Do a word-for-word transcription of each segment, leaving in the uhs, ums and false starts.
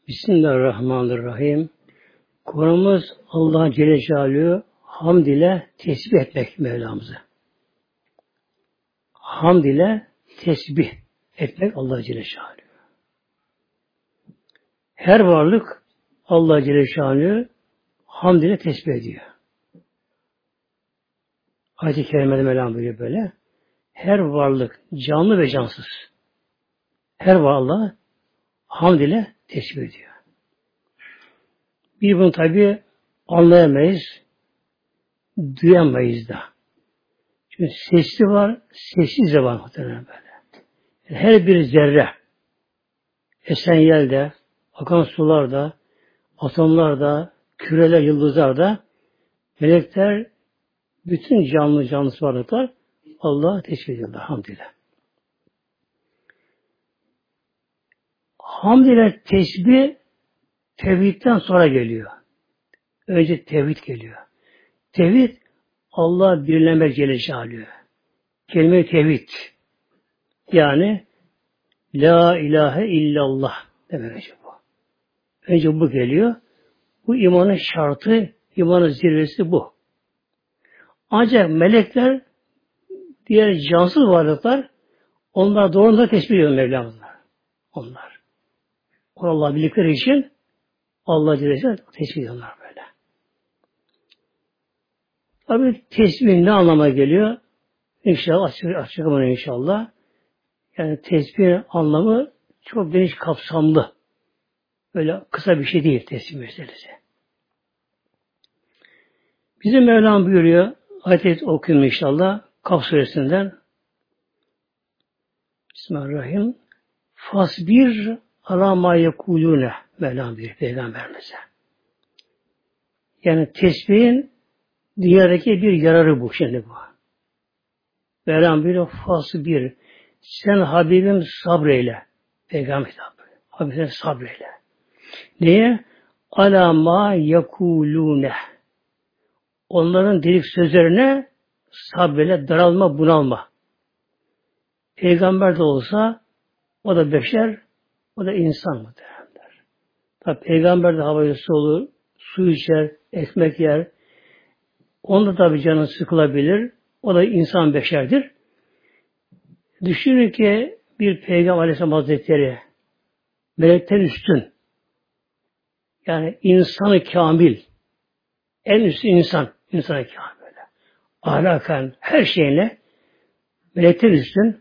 Bismillahirrahmanirrahim. Konumuz Allah Celle Celaluhu hamd ile tesbih etmek Mevlamızı. Hamd ile tesbih etmek Allah Celle Celaluhu. Her varlık Allah Celle Celaluhu hamd ile tesbih ediyor. Ayet-i Kerime'de Mevlam buyuruyor böyle. Her varlık canlı ve cansız. Her varlık hamd ile tesbih ediyor. Bir bunu tabi anlayamayız, duyamayız da. Çünkü sesli var, sessiz de var muhtemelen böyle. Yani her bir zerre, esen yerde, akan sularda, atomlarda, küreler, yıldızlarda, melekler, bütün canlı cansız varlıklar Allah'a tesbih ediyorlar hamdülillah. Hamd ile tesbih tevhidden sonra geliyor. Önce tevhid geliyor. Tevhid Allah birlemek Celle Celaluhu. Kelime-i tevhid. Yani La ilahe illallah demek önce bu. Önce bu geliyor. Bu imanın şartı, imanın zirvesi bu. Ancak melekler, diğer cansız varlıklar, onlar doğrudan tesbih ediyor Mevlamızlar. Onlar. Allah bildikleri için Allah Celle Celaluhu tesbih ediyorlar böyle. Tabi tesbih ne anlama geliyor? İnşallah açık, açık ama inşallah. Yani tesbihin anlamı çok geniş kapsamlı. Böyle kısa bir şey değil tesbih meselesi. Bizim Mevlam buyuruyor, ayet okuyun inşallah, Kaf suresinden. Bismillahirrahmanirrahim. Fasbir ala ma yekulune Mevlam buyuruyor Peygamberimize. Yani tesbihin dünyadaki bir yararı bu şimdi bu. Mevlam buyuruyor, fasbir. Sen Habibim sabreyle. Peygamber buyuruyor. Habibim sabreyle. Neye? Ala ma yekulune. Onların delik sözlerine sabreyle, daralma, bunalma. Peygamber de olsa o da beşer, o da insan mı derler. Tabi peygamber de havayısı olur, su içer, ekmek yer. Onda tabi canı sıkılabilir. O da insan beşerdir. Düşünün ki bir Peygamber Aleyhisselam Hazretleri melekten üstün. Yani insanı kamil. En üstün insan. İnsanı kamil böyle. Ahlaken her şeyle melekten üstün.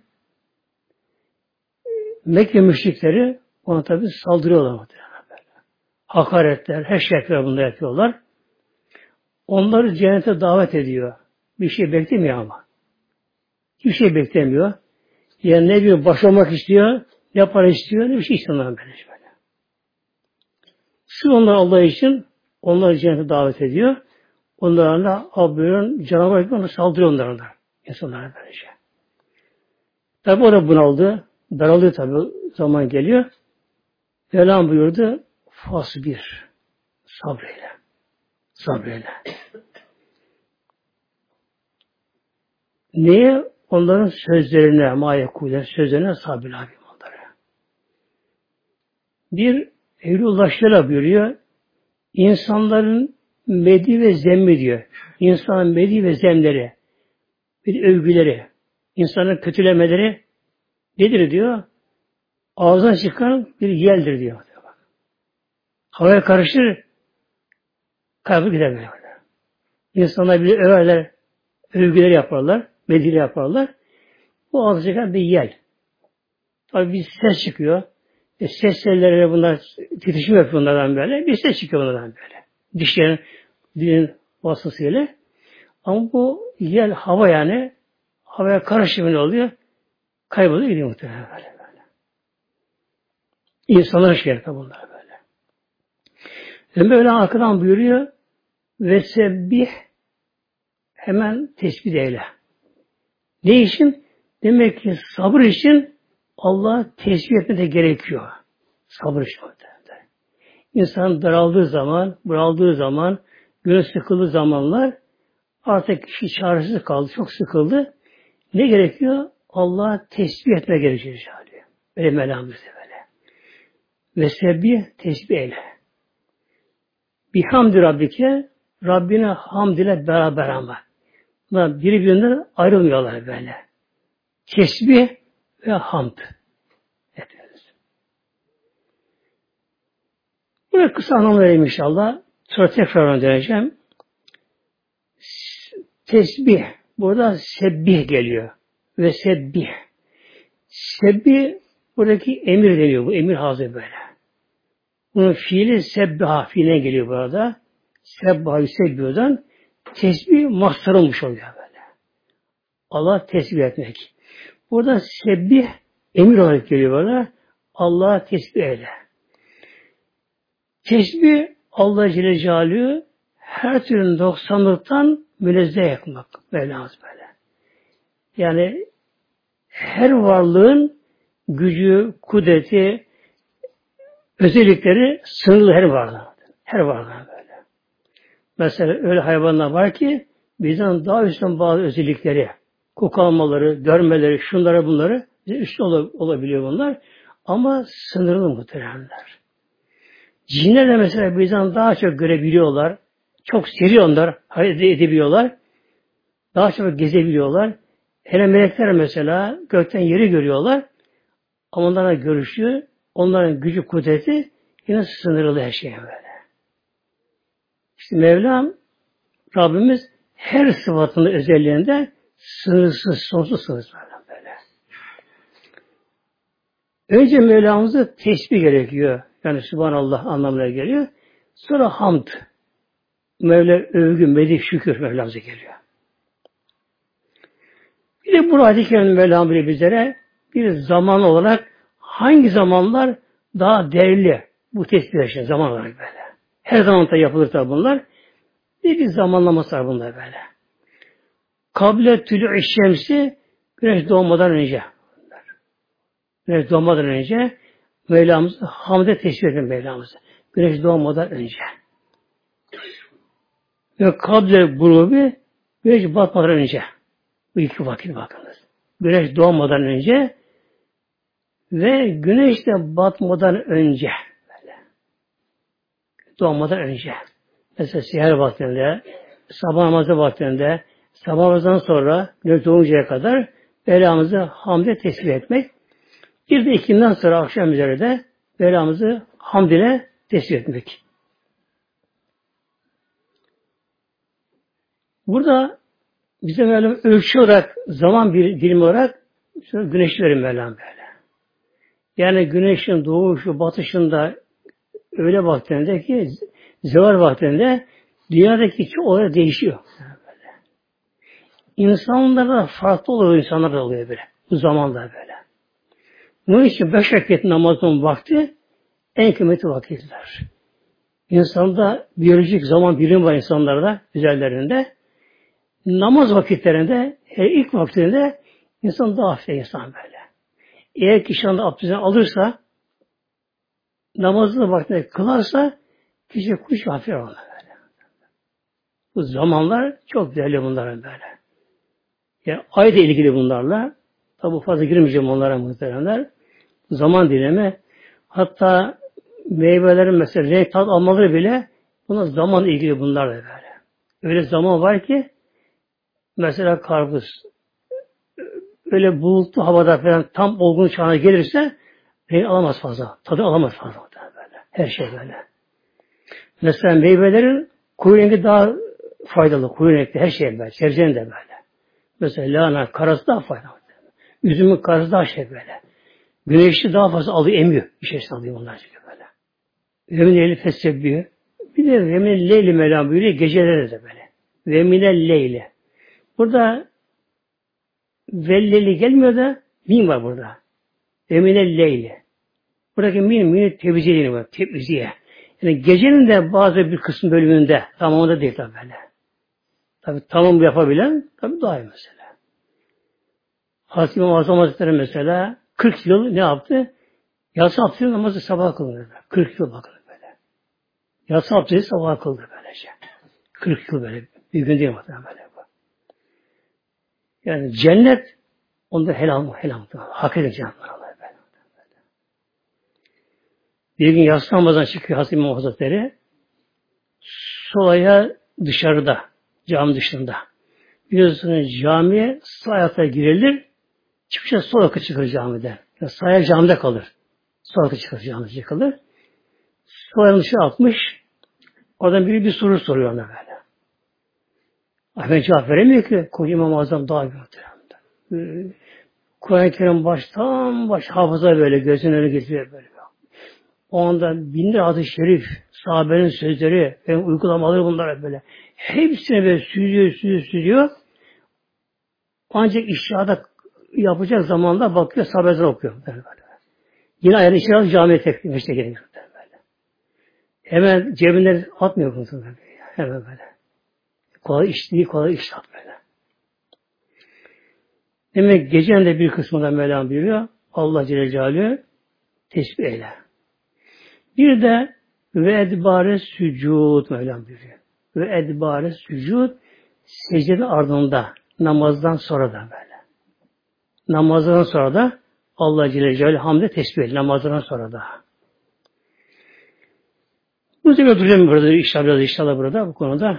Mekke müşrikleri ona tabi saldırıyorlar. Böyle. Hakaretler, her şeyler bunda yapıyorlar. Onları cennete davet ediyor. Bir şey beklemiyor ama. Hiçbir şey beklemiyor. Yani ne diyor, baş olmak istiyor, ne para istiyor, ne bir şey istiyor onların böyle. Sırf onlar Allah için onları cennete davet ediyor. Onlara da abdülün canavar gibi ona saldırıyor onlara. İnsanlara böylece. Tabi o da bunaldı. Daralıyor tabi. Zaman geliyor. Mevlam buyurdu. Fasbir. Sabreyle. Sabreyle. Neye? Onların sözlerine, mayekule sözlerine sabreyle abi onları. Bir Eylullah şöyle buyuruyor. İnsanların medhi ve zemmi diyor. İnsanın medhi ve zemleri, bir övgüleri, insanın kötülemeleri nedir diyor? Ağzına çıkan bir yeldir diyor. Havaya karışır, kaybı gider böyle. İnsanlar bile överler, övgüleri yaparlar, medhileri yaparlar. Bu ağzına çıkan bir yel. Tabii bir ses çıkıyor. E, ses tellerine bunlar titişim yapıyor bunlardan böyle. Bir ses çıkıyor bunlardan böyle. Dişlerin, dilin vasıtasıyla. Ama bu yel hava yani havaya karışımı ne oluyor? Kayboluyor gidiyor muhtemelen böyle böyle. İnsanlar şerefte bunlar böyle. Ve böyle arkadan buyuruyor ve sebbih hemen tespit eyle. Ne için? Demek ki sabır için Allah tesbih etme de gerekiyor. Sabır için. İnsan daraldığı zaman, bunaldığı zaman, göğe sıkıldığı zamanlar artık kişi çaresiz kaldı, çok sıkıldı. Ne gerekiyor? Allah tesbih etme gerekiyor. Böyle Mevlamızda böyle. Ve sebbih tesbih eyle. Bihamdi Rabbike Rabbine hamd ile beraber ama. Bunlar birbirinden ayrılmıyorlar böyle. Tesbih ve hamd. Yapıyoruz. Buraya kısa anlam vereyim inşallah. Sonra tekrar döneceğim. Tesbih. Burada sebbih geliyor. Ve sebbih. Sebbih buradaki emir deniyor. Bu emir hazır böyle. Bunun fiili sebbaha fiiline geliyor burada. Sebbaha sebbiha'dan tesbih mahsar olmuş oluyor böyle. Allah tesbih etmek. Burada sebbih emir olarak geliyor böyle. Allah'a tesbih eyle. Tesbih Allah Celle Celaluhu her türlü noksanlıktan münezzeh yapmak. Mevlamız böyle. Yani her varlığın gücü, kudreti, özellikleri sınırlı her varlığın. Her varlığın böyle. Mesela öyle hayvanlar var ki bizden daha üstün bazı özellikleri, koku almaları, görmeleri, şunlara bunları bize üstün olabiliyor bunlar. Ama sınırlı muhteremler. Cinler de mesela bizden daha çok görebiliyorlar. Çok seri onlar, hareket edebiliyorlar. Daha çok gezebiliyorlar. Hele melekler mesela gökten yeri görüyorlar. Ama onlarla görüşüyor. Onların gücü, kudreti yine sınırlı her şey böyle. İşte Mevlam, Rabbimiz her sıfatının özelliğinde sınırsız, sonsuz sınırsız böyle. Önce Mevlamızı tesbih gerekiyor. Yani Subhanallah anlamına geliyor. Sonra hamd. Mevla övgü, medih, şükür Mevlamıza geliyor. Bir de bu hadis-i kerim Mevlam bile bizlere bir zaman olarak hangi zamanlar daha değerli bu tesbih için zaman olarak böyle. Her zaman da yapılır tabi bunlar. Bir, bir zamanlaması var bunlar böyle. Kable tülü şemsi güneş doğmadan önce. Güneş doğmadan önce Mevlamızı hamde tesbih edin Mevlamızı. Güneş doğmadan önce. Ve kable grubi güneş batmadan önce. Bu iki vakit bakınız. Güneş doğmadan önce ve güneş de batmadan önce. Böyle. Doğmadan önce. Mesela seher vaktinde, sabah namazı vaktinde, sabah namazından sonra güneş doğuncaya kadar Mevlamızı hamde tesbih etmek. Bir de ikinden sonra akşam üzere de Mevlamızı hamd ile tesbih etmek. Burada bize Mevlam ölçü olarak, zaman bir dilim olarak güneşi verin Mevlam böyle. Yani güneşin doğuşu, batışında öğle vaktinde ki zeval vaktinde dünyadaki çok olay değişiyor. Böyle. İnsanlarda farklı oluyor, insanlar da oluyor böyle. Bu zamanda böyle. Bunun için beş vakit namazın vakti en kıymetli vakitler. İnsanda biyolojik zaman birimi var insanlarda, üzerlerinde. Namaz vakitlerinde, her ilk vaktinde insan daha hafif insan böyle. Eğer kişi anda abdestini alırsa, namazını vaktinde kılarsa, kişi kuş hafif olur böyle. Bu zamanlar çok değerli bunların böyle. Yani ayda ilgili bunlarla, tabi fazla girmeyeceğim onlara muhteremler. Zaman dilimi, hatta meyvelerin mesela renk tat almaları bile buna zaman ilgili bunlar da böyle. Öyle zaman var ki mesela karpuz öyle bulutlu havada falan tam olgun çağına gelirse renk alamaz fazla. Tadı alamaz fazla. Böyle. Her şey böyle. Mesela meyvelerin koyu rengi daha faydalı. Koyu renkli her şey böyle. Sebzenin de böyle. Mesela lahana karası daha faydalı. Üzümün karası daha şey böyle. Güneşi daha fazla alıyor, emiyor. İçerisine alıyor onlar çünkü böyle. Vemin leyli fessebbiyü. Bir de vemin leyli melam buyuruyor. Geceleri de böyle. Vemine leyli. Burada velleli gelmiyor da min var burada. Vemine leyli. Buradaki min, min teviziye deniyor. Teviziye. Yani gecenin de bazı bir kısım bölümünde tamamında değil tabi böyle. Tabi tamam yapabilen tabi daha iyi mesela. Hazreti İmam Azam Hazretleri mesela kırk yıl ne yaptı? Yatsı abdesti namazı sabah kıldı. kırk yıl bakın böyle. Yatsı abdesti sabah kıldı böylece. kırk yıl böyle. Bir gün değil muhtemelen böyle. Yani cennet onda helal mı? Helal mı? Hak edecek cennet Allah böyle. Bir gün yatsı namazdan çıkıyor Hazreti İmam Hazretleri. Sol ayağı dışarıda, cami dışında. Biliyorsunuz camiye sağ ayakta girilir, çıkışa sol ayakta çıkar camiden. Yani sağ ayak camide kalır. Sol ayakta çıkar camide çıkılır. Sol ayağını dışarı atmış, oradan biri bir soru soruyor ona böyle. Ben cevap veremiyor ki, koca İmam-ı Azam daha bir Kur'an-ı Kerim baştan baş hafıza böyle, gözünün önüne getiriyor böyle. O anda binler adı şerif, sahabenin sözleri, benim uygulamaları bunlar böyle. Hepsine böyle süzüyor, süzüyor, süzüyor. Ancak iştihada yapacak zamanda bakıyor, sahabeden okuyor. Böyle böyle. Yine ayağını iştihada camiye tekrar işte geliyor. Böyle. Hemen cebinden atmıyor musun? Hemen böyle. Kolay iş değil, kolay iştihat böyle. Demek gecenin de bir kısmında Mevlam buyuruyor. Allah Celle Celaluhu tesbih eyle. Bir de ve edbare sücud Mevlam buyuruyor. Ve edbare sücud secdenin ardında namazdan sonra da böyle. Namazdan sonra da Allah Celle Celaluhu hamle tesbih eyle. Namazdan sonra da. Bu sefer duracağım burada inşallah, inşallah burada bu konuda.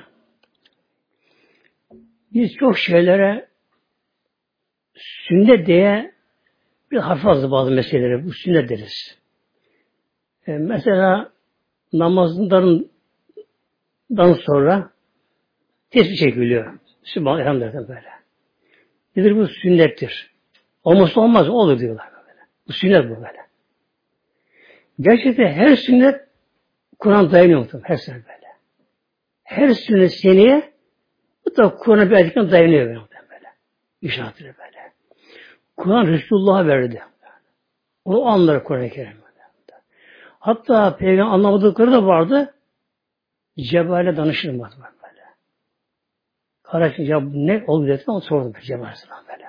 Biz çok şeylere sünnet diye bir hafif aldı bazı meseleleri. Bu sünnet deriz. E, mesela namazlarından sonra tesbih çekiliyor. Sübhan elhamdülillah böyle. Nedir bu? Sünnettir. Olmazsa olmaz. Olur diyorlar böyle. Bu sünnet bu böyle. Gerçekten her sünnet Kur'an dayanıyor muhtemelen. Her sünnet böyle. Her sünnet seneye bu da Kur'an'a bir ayetken dayanıyor böyle. böyle. İşaretleri böyle. Kur'an Resulullah'a verdi. O anları Kur'an-ı Kerim. Hatta Peygamber anlamadıkları da vardı. Cebrail'e danışırım böyle. Kardeşim ya ne oldu dedi onu sordum Cebrail'e böyle.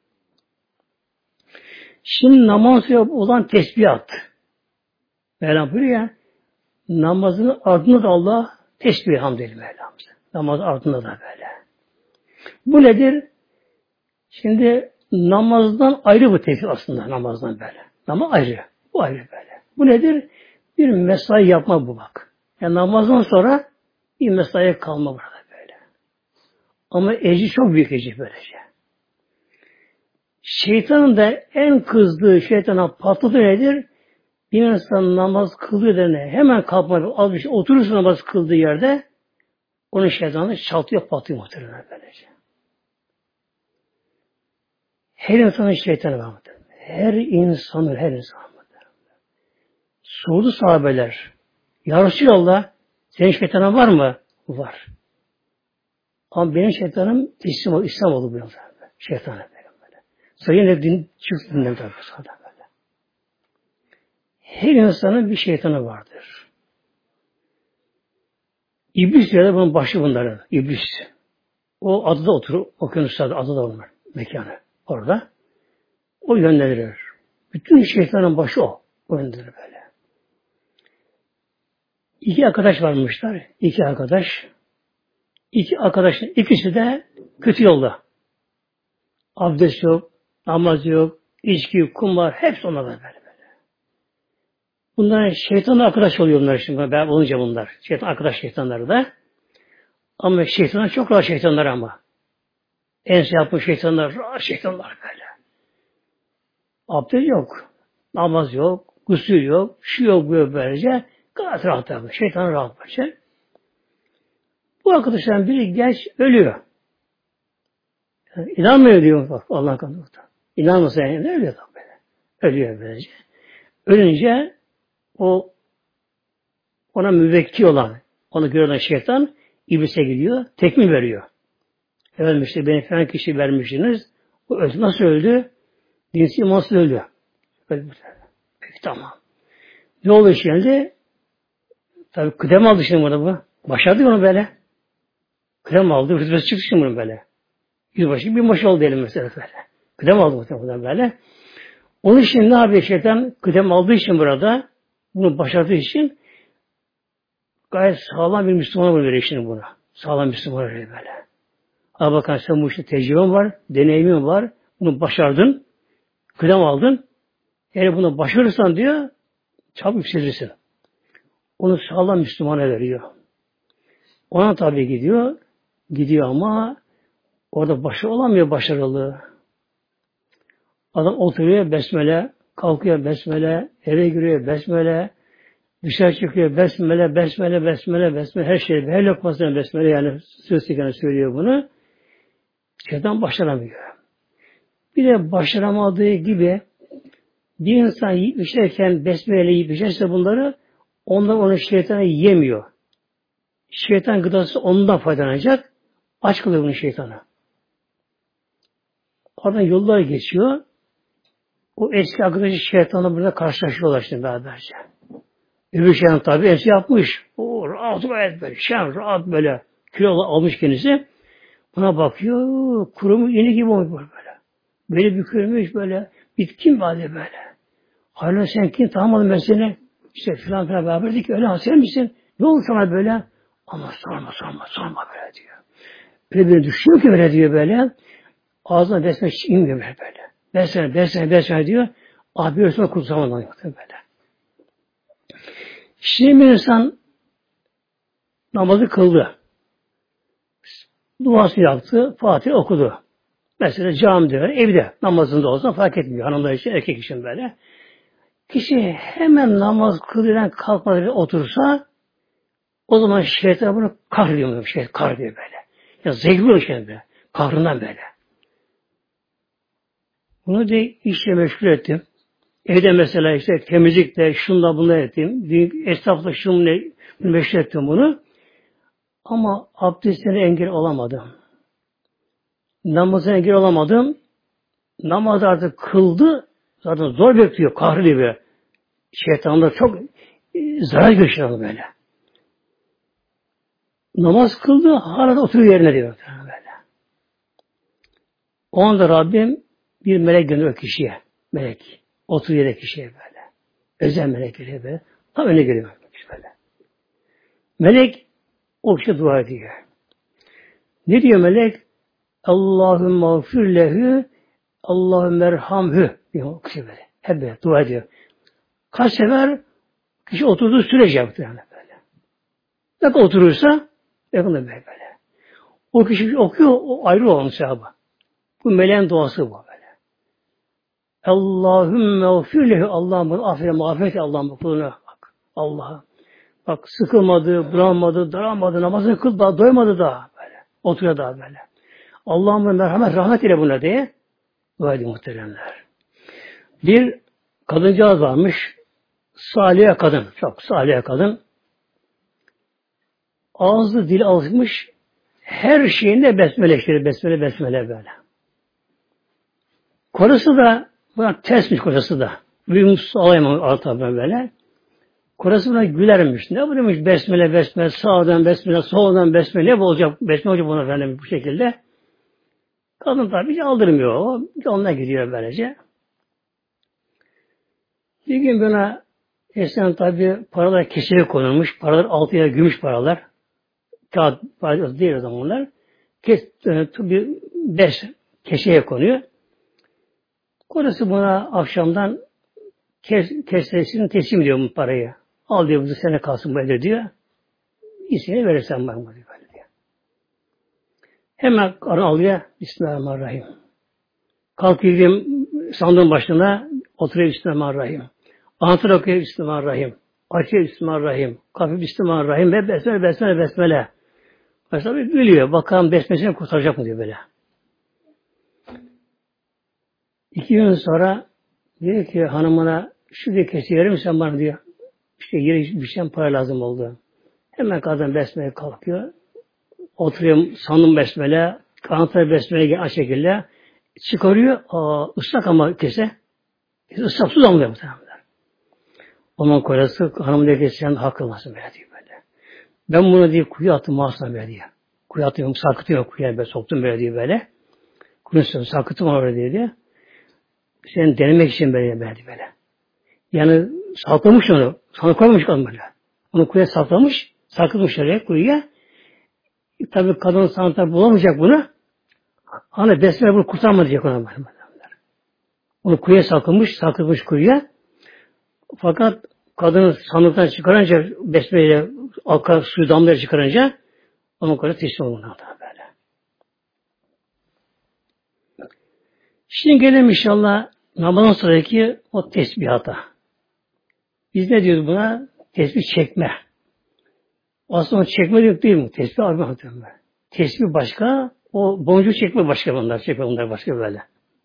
Şimdi namaz olan tesbihat. Mevlam buyuruyor ya, namazın ardında da Allah tesbih hamdülillah Mevlam'ız. Namaz ardında da böyle. Bu nedir? Şimdi namazdan ayrı bu tesbih aslında namazdan böyle. Namaz ayrı. Bu ayrı böyle. Bu nedir? Bir mesai yapma bu bak. Yani namazdan sonra bir mesaiye kalma burada böyle. Ama ecri çok büyük ecri böylece. Şeytanın da en kızdığı şeytana patladığı nedir? Bir insan namaz kıldığı derine hemen kalkmadı. Az bir şey oturursa namaz kıldığı yerde onun şeytanı çaltıyor patlıyor muhtemelen böylece. Her insanın şeytanı var muhtemelen. Her insanın, her insanın. Sordu sahabeler. Ya Resulallah, senin şeytanın var mı? Var. Ama benim şeytanım İslam, İslam oldu bu yolda. Şeytanı böyle. Sonra yine din çıktı dinle tabi sonra böyle. Her insanın bir şeytanı vardır. İblis diyorlar bunun başı bunların. İblis. O adada oturur. Okyanuslarda adada onlar. Mekanı. Orada. O yönlendirir. Bütün şeytanın başı o. O yönlendirir böyle. İki arkadaş varmışlar. İki arkadaş. İki arkadaşın ikisi de kötü yolda. Abdest yok, namaz yok, içki, kumar, hepsi onlarla böyle böyle. Bunlar şeytanla arkadaş oluyor bunlar şimdi. Ben olunca bunlar. Şeytan arkadaş şeytanları da. Ama şeytanlar çok rahat şeytanlar ama. Ense yapmış şeytanlar, rahat şeytanlar böyle. Abdest yok. Namaz yok. Gusül yok. Şu yok bu yok böylece. Gayet rahat yapıyor. Şeytan rahat başlar. Bu arkadaşların biri genç ölüyor. Yani inanmıyor diyor bak Allah kanında. İnanmasa yani ne ölüyor böyle. Ölüyor böylece. Ölünce o ona müvekkil olan, onu gören şeytan iblise gidiyor, tekmil veriyor. Efendim işte beni falan kişi vermişsiniz. O öldü. Nasıl öldü? Dinsi imansız öldü. Öldü. Peki tamam. Ne oldu şimdi? Tabii kıdem aldı şimdi burada bu. Başardı onu böyle. Kıdem aldı. Rütbesi çıktı şimdi bunu böyle. Yüzbaşı bir başı oldu diyelim mesela böyle. Kıdem aldı muhtemelen böyle. Onun için ne yapıyor şeytan? Kıdem aldığı için burada, bunu başardığı için gayet sağlam bir Müslüman veriyor şimdi buna. Sağlam Müslüman veriyor böyle. Al bakalım sen bu işte tecrüben var, deneyimin var, bunu başardın, kıdem aldın. Eğer bunu başarırsan diyor, Çabuk yükselirsin. Onu sağlam Müslümana veriyor. Ona tabi gidiyor. Gidiyor ama orada başarılı olamıyor başarılı. Adam oturuyor besmele, kalkıyor besmele, eve giriyor besmele, dışarı çıkıyor besmele, besmele, besmele, besmele, her şey, her lokmasına besmele yani söz tekrar söylüyor bunu. Şeytan başaramıyor. Bir de başaramadığı gibi bir insan yiyip içerken besmele yiyip içerse bunları ondan onu şeytana yemiyor. Şeytan gıdası ondan faydalanacak. Aç kılıyor bunu şeytana. Oradan yollar geçiyor. O eski arkadaşı şeytanla burada karşılaşıyorlar şimdi beraberce. Öbür şeytan tabi eski yapmış. O rahat gayet böyle. Şen rahat böyle. Kilo almış kendisi. Buna bakıyor. Kurumuş yeni gibi olmuş böyle. Böyle bükülmüş böyle. Bitkin vade böyle. Hala sen kim tanımadın ben seni? İşte filan filan beraberdik. Öyle sen misin? Ne oldu sana böyle? Ama sorma sorma sorma böyle diyor. Öyle bir düşünüyor ki böyle diyor böyle. Ağzına besmele hiç inmiyor böyle böyle. Besmele besmele besmele diyor. Abi ölsün kutsamadan yaptı böyle. Şimdi bir insan namazı kıldı. Duasını yaptı. Fatiha okudu. Mesela camide, evde namazında olsa fark etmiyor. Hanımlar için, erkek için böyle. Kişi hemen namaz kılırken kalkmadan otursa o zaman şeytan bunu kahrediyor. Şey, kahrediyor böyle. Ya zevkli şey böyle. Kahrından böyle. Bunu da işle meşgul ettim. Evde mesela işte temizlikle, şunla bunla ettim. Esnafla şunla meşgul ettim bunu. Ama abdestine engel olamadım. Namazına engel olamadım. Namaz artık kıldı. Zaten zor bekliyor. Kahrediyor böyle. Şeytanlar çok e, zarar görüyor böyle. Namaz kıldı. Hala da oturuyor yerine diyor. Böyle. O anda Rabbim bir melek gönderiyor kişiye. Melek. Oturuyor yere kişiye böyle. Özel melek geliyor böyle. Tam öne geliyor. Böyle. Melek o kişi dua ediyor. Ne diyor melek? Allahümme gfir lehu Allahümme erhamhü diyor o kişi böyle. Hep böyle dua ediyor. Kaç sefer kişi oturduğu sürece yaptı yani böyle. Ne kadar oturursa yakında böyle böyle. O kişi okuyor, o ayrı olan sahabı. Bu meleğin duası bu böyle. Allahümme gfir lehu Allah'ım bunu affet, mağfiret Allah'ım bu kuluna bak. Allah'ım. Bak sıkılmadı, bulanmadı, daralmadı, namazını kıl daha doymadı daha böyle. Oturuyor daha böyle. Allah'ım merhamet, rahmet ile buna diye dua ediyor muhteremler. Bir kadıncağız varmış. Salih kadın. Çok salih kadın. Ağzı dili alışmış. Her şeyinde besmele işleri. Besmele besmele böyle. Korası da buna tersmiş korası da. Büyümüş alayım alta böyle. Korası buna gülermiş. Ne buymuş besmele besmele sağdan besmele soldan besmele ne olacak? Besmele olacak buna efendim bu şekilde. Kadın tabi aldırmıyor o. Onunla gidiyor böylece. Bir gün buna eskiden tabi paralar keseye konulmuş. Paralar altıya gümüş paralar. Kağıt paralar değil o zamanlar. Kes, bir beş keseye konuyor. Korası buna akşamdan kes, kesesini teslim ediyor bu parayı. Al diyor bu sene kalsın böyle diyor. İsmini verirsen bana böyle diyor. Hemen karı alıyor. Bismillahirrahmanirrahim. Kalkıyor gideyim sandığın başına oturuyor Bismillahirrahmanirrahim. Anahtar okuyor Bismillahirrahmanirrahim. Açıyor Bismillahirrahmanirrahim. Kapı Bismillahirrahmanirrahim ve besmele besmele besmele. Mesela bir gülüyor. Bakalım besmesini kurtaracak mı diyor böyle. İki gün sonra diyor ki hanımına şu diye kesiyor verir misin bana diyor. İşte yere bir şey para lazım oldu. Hemen kadın besmele kalkıyor. Oturuyor sandım besmele. Anahtar besmele aç şekilde. Çıkarıyor. Aa, ıslak ama kese. Islak su damlıyor bu tarafta. Onun kocası hanım diyor ki sen hakkılmasın böyle diyor böyle. Ben bunu diye kuyu attım mahsuna böyle diyor. Kuyu attım sarkıtıyor kuyuya böyle soktum böyle diyor böyle. Kuyu sarkıttım orada diye diyor. Sen denemek için böyle böyle böyle. Yani saklamış onu. Sana koymamış kadın böyle. Onu kuyuya saklamış. Sarkıtmış oraya kuyuya. Tabii kadın sanatlar bulamayacak bunu. Hani besmele bunu kurtarma diyecek ona böyle. Onu kuyuya saklamış, saklamış kuyuya. Fakat kadını sandıktan çıkarınca besmeyle akan suyu damlaya çıkarınca onun kadar teslim olmalı böyle. Şimdi gelelim inşallah namazın sıradaki o tesbihata. Biz ne diyoruz buna? Tesbih çekme. Aslında çekme yok değil mi? Tesbih arma diyorum ben. Tesbih başka, o boncuk çekme başka bunlar. Çekme bunlar başka böyle.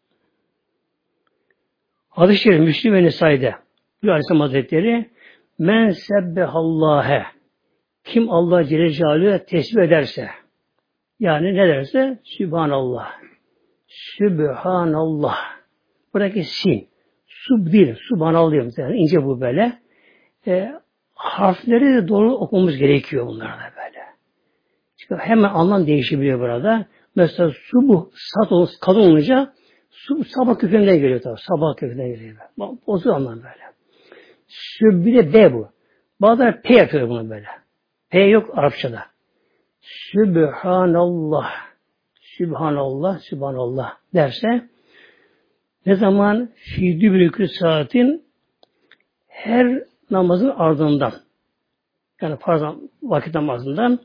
Hadis-i Şerif Müslim ve Nesai'de bir Aleyhisselam Hazretleri men sebbehallâhe kim Allah Celle Celaluhu'ya tesbih ederse yani ne derse Sübhanallah Sübhanallah buradaki sin sub değil, Subhanallah diyoruz yani ince bu böyle e, harfleri de doğru okumamız gerekiyor bunlarda böyle. Çünkü hemen anlam değişebiliyor burada. Mesela subuh sat olunca, kadın olunca su, sabah kökeninden geliyor tabii. Sabah kökeninden geliyor. Bozuyor anlam böyle. Süb bir de B bu. Bazıları P yapıyor bunu böyle. P yok Arapçada. Sübhanallah. Sübhanallah. Sübhanallah derse ne zaman fiidü bir saatin her namazın ardından yani farz vakit namazından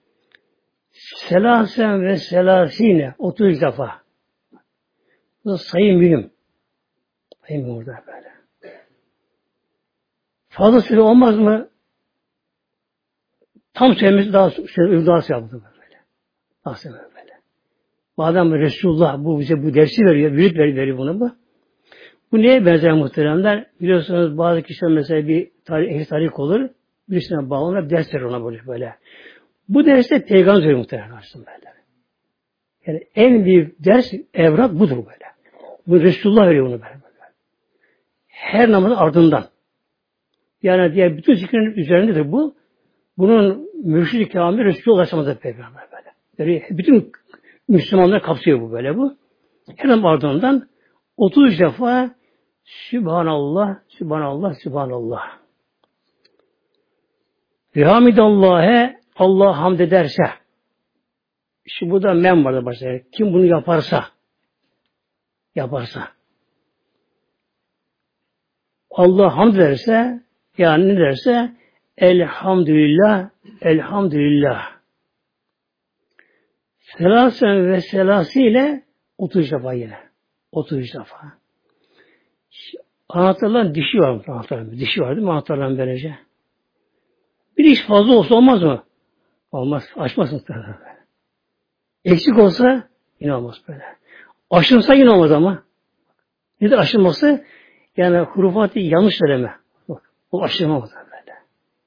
selasen ve selasine otuz defa. Bu sayı mühim. Sayı mühim orada böyle. Fazla süre olmaz mı? Tam söylemesi daha süre daha süre yapılır böyle. Daha süre böyle. Madem Resulullah bu bize bu dersi veriyor, büyük veriyor, veriyor bunu bu. Bu neye benzer muhteremler? Biliyorsunuz bazı kişiler mesela bir tarih, ehli tarih olur, birisine bağlanır, ders verir ona böyle böyle. Bu derste peygamber veriyor muhteremler aslında böyle. Yani en büyük ders, evrak budur böyle. Bu Resulullah veriyor bunu böyle. böyle. Her namazın ardından. Yani diğer bütün zikrin üzerindedir bu. Bunun mürşid-i kâmil Resulullah ulaşamadı peygamber böyle. Yani bütün Müslümanlar kapsıyor bu böyle bu. Her namazın ardından otuz defa Sübhanallah, Sübhanallah, Sübhanallah. Ve hamidallâhe Allah hamd ederse işte burada men vardı başta. Kim bunu yaparsa yaparsa Allah hamd ederse yani ne derse elhamdülillah elhamdülillah selasen ve selasiyle otuz defa yine. otuz defa. Anahtarların dişi var mı? Anahtarların dişi var değil mi? Anahtarların böylece. Bir iş fazla olsa olmaz mı? Olmaz. Açmasın. Eksik olsa yine olmaz böyle. Aşınsa yine olmaz ama. Nedir aşınması? Yani hurufatı yanlış söyleme. Bak, o aşınmaz böyle.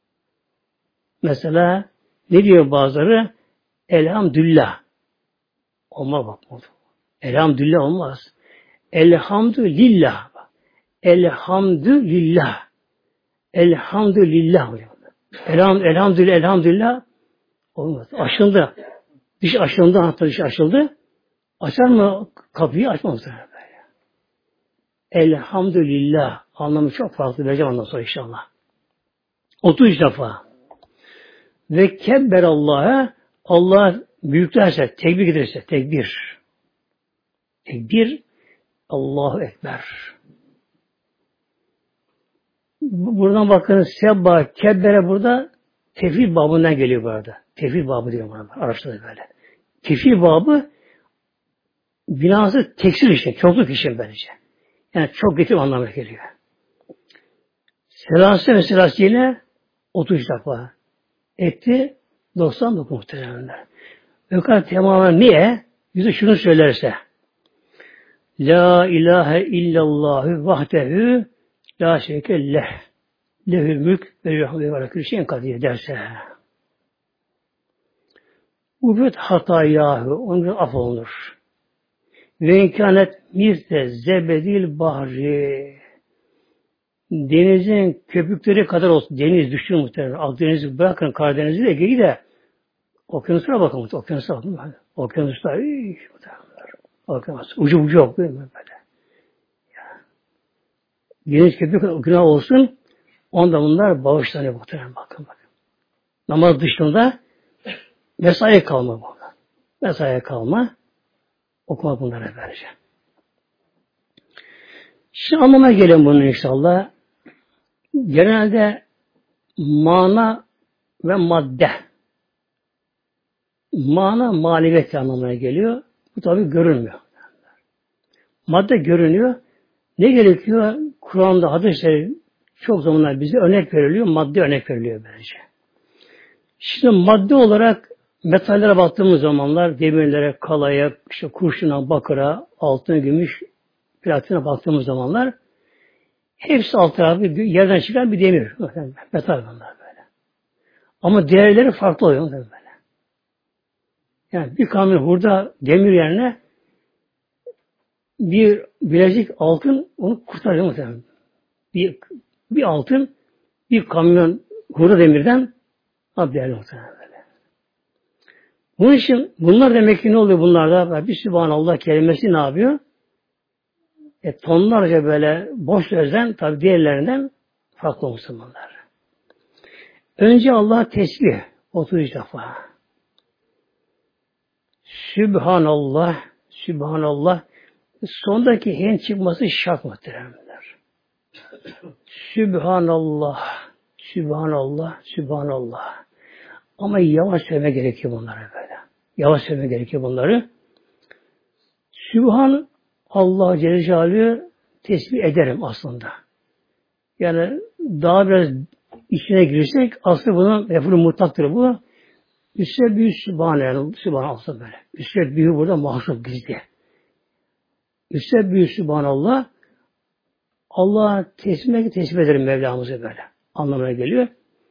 Mesela ne diyor bazıları? Elhamdülillah. Olmaz bak. Elhamdülillah olmaz. Elhamdülillah. Elhamdülillah. Elhamdülillah. Elham, elhamdülillah, elhamdülillah. Olmaz. Aşıldı. Diş aşıldı, hatta diş aşıldı. Açar mı kapıyı? Açmaz. Böyle. Elhamdülillah. Anlamı çok farklı. Vereceğim ondan sonra inşallah. otuz defa. Ve kebber Allah'a Allah büyüklerse, tekbir giderse, tekbir. Tekbir Allahu Ekber. Buradan bakın sebba, kebbere burada tefil babından geliyor bu arada. Tefil babı diyor buna. Araçta böyle. Tefil babı binası teksir işte. Çokluk işi bence. Yani çok getir anlamına geliyor. Selası ve selası yine otuz defa etti. doksan dokuz muhtemelenler. Ökar tamamen niye? Yüzü şunu söylerse La ilahe illallahü vahdehu la şerike leh lehül mülk ve rahmetü ve rakül şeyin kadir derse Ubud hatayahu onun affolunur. Ve imkanet mirte zebedil bahri denizin köpükleri kadar olsun. Deniz düşün muhtemelen. Akdeniz'i bırakın Karadeniz'i de Ege'yi de okyanuslara bakın muhtemelen. Okyanuslara bakın. Okyanuslar okyanus. Ucu ucu yok değil mi böyle? Ya. Deniz köpük günah olsun onda bunlar bağışlanıyor muhtemelen. Bakın bakın. Namaz dışında mesai kalma bu. Mesai kalma okuma bunlara vereceğim. Şimdi anlamaya gelelim bunu inşallah. genelde mana ve madde. Mana maneviyat anlamına geliyor. Bu tabi görünmüyor. Madde görünüyor. Ne gerekiyor? Kur'an'da hadisleri çok zamanlar bize örnek veriliyor. Madde örnek veriliyor bence. Şimdi madde olarak metallere baktığımız zamanlar demirlere, kalaya, işte kurşuna, bakıra, altın, gümüş, platine baktığımız zamanlar hepsi alt tarafı yerden çıkan bir demir. Metal bunlar böyle. Ama değerleri farklı oluyor böyle. Yani bir kamyon burada demir yerine bir bilezik altın onu kurtarıyor muhtemelen. Bir, bir altın bir kamyon hurda demirden daha değerli muhtemelen böyle. Bunun için bunlar demek ki ne oluyor bunlarda? Bir Sübhanallah kelimesi ne yapıyor? E, tonlarca böyle boş sözden tabi diğerlerinden farklı olsun bunlar. Önce Allah tesbih otuz üç defa. Sübhanallah, Sübhanallah. Sondaki hen çıkması şart muhteremler. Sübhanallah, Sübhanallah, Sübhanallah. Ama yavaş söyleme gerekiyor bunları böyle. Yavaş söyleme gerekiyor bunları. Sübhan Allah Celle Celaluhu tesbih ederim aslında. Yani daha biraz içine girsek aslında bunun mef'ulü mutlaktır bu. Üsse büyü Sübhane yani Sübhanallah böyle. Üsse büyü burada mahsup gizli. Üsse büyü Sübhanallah Allah'a tesbih tesbih ederim Mevlamızı böyle. Anlamına geliyor.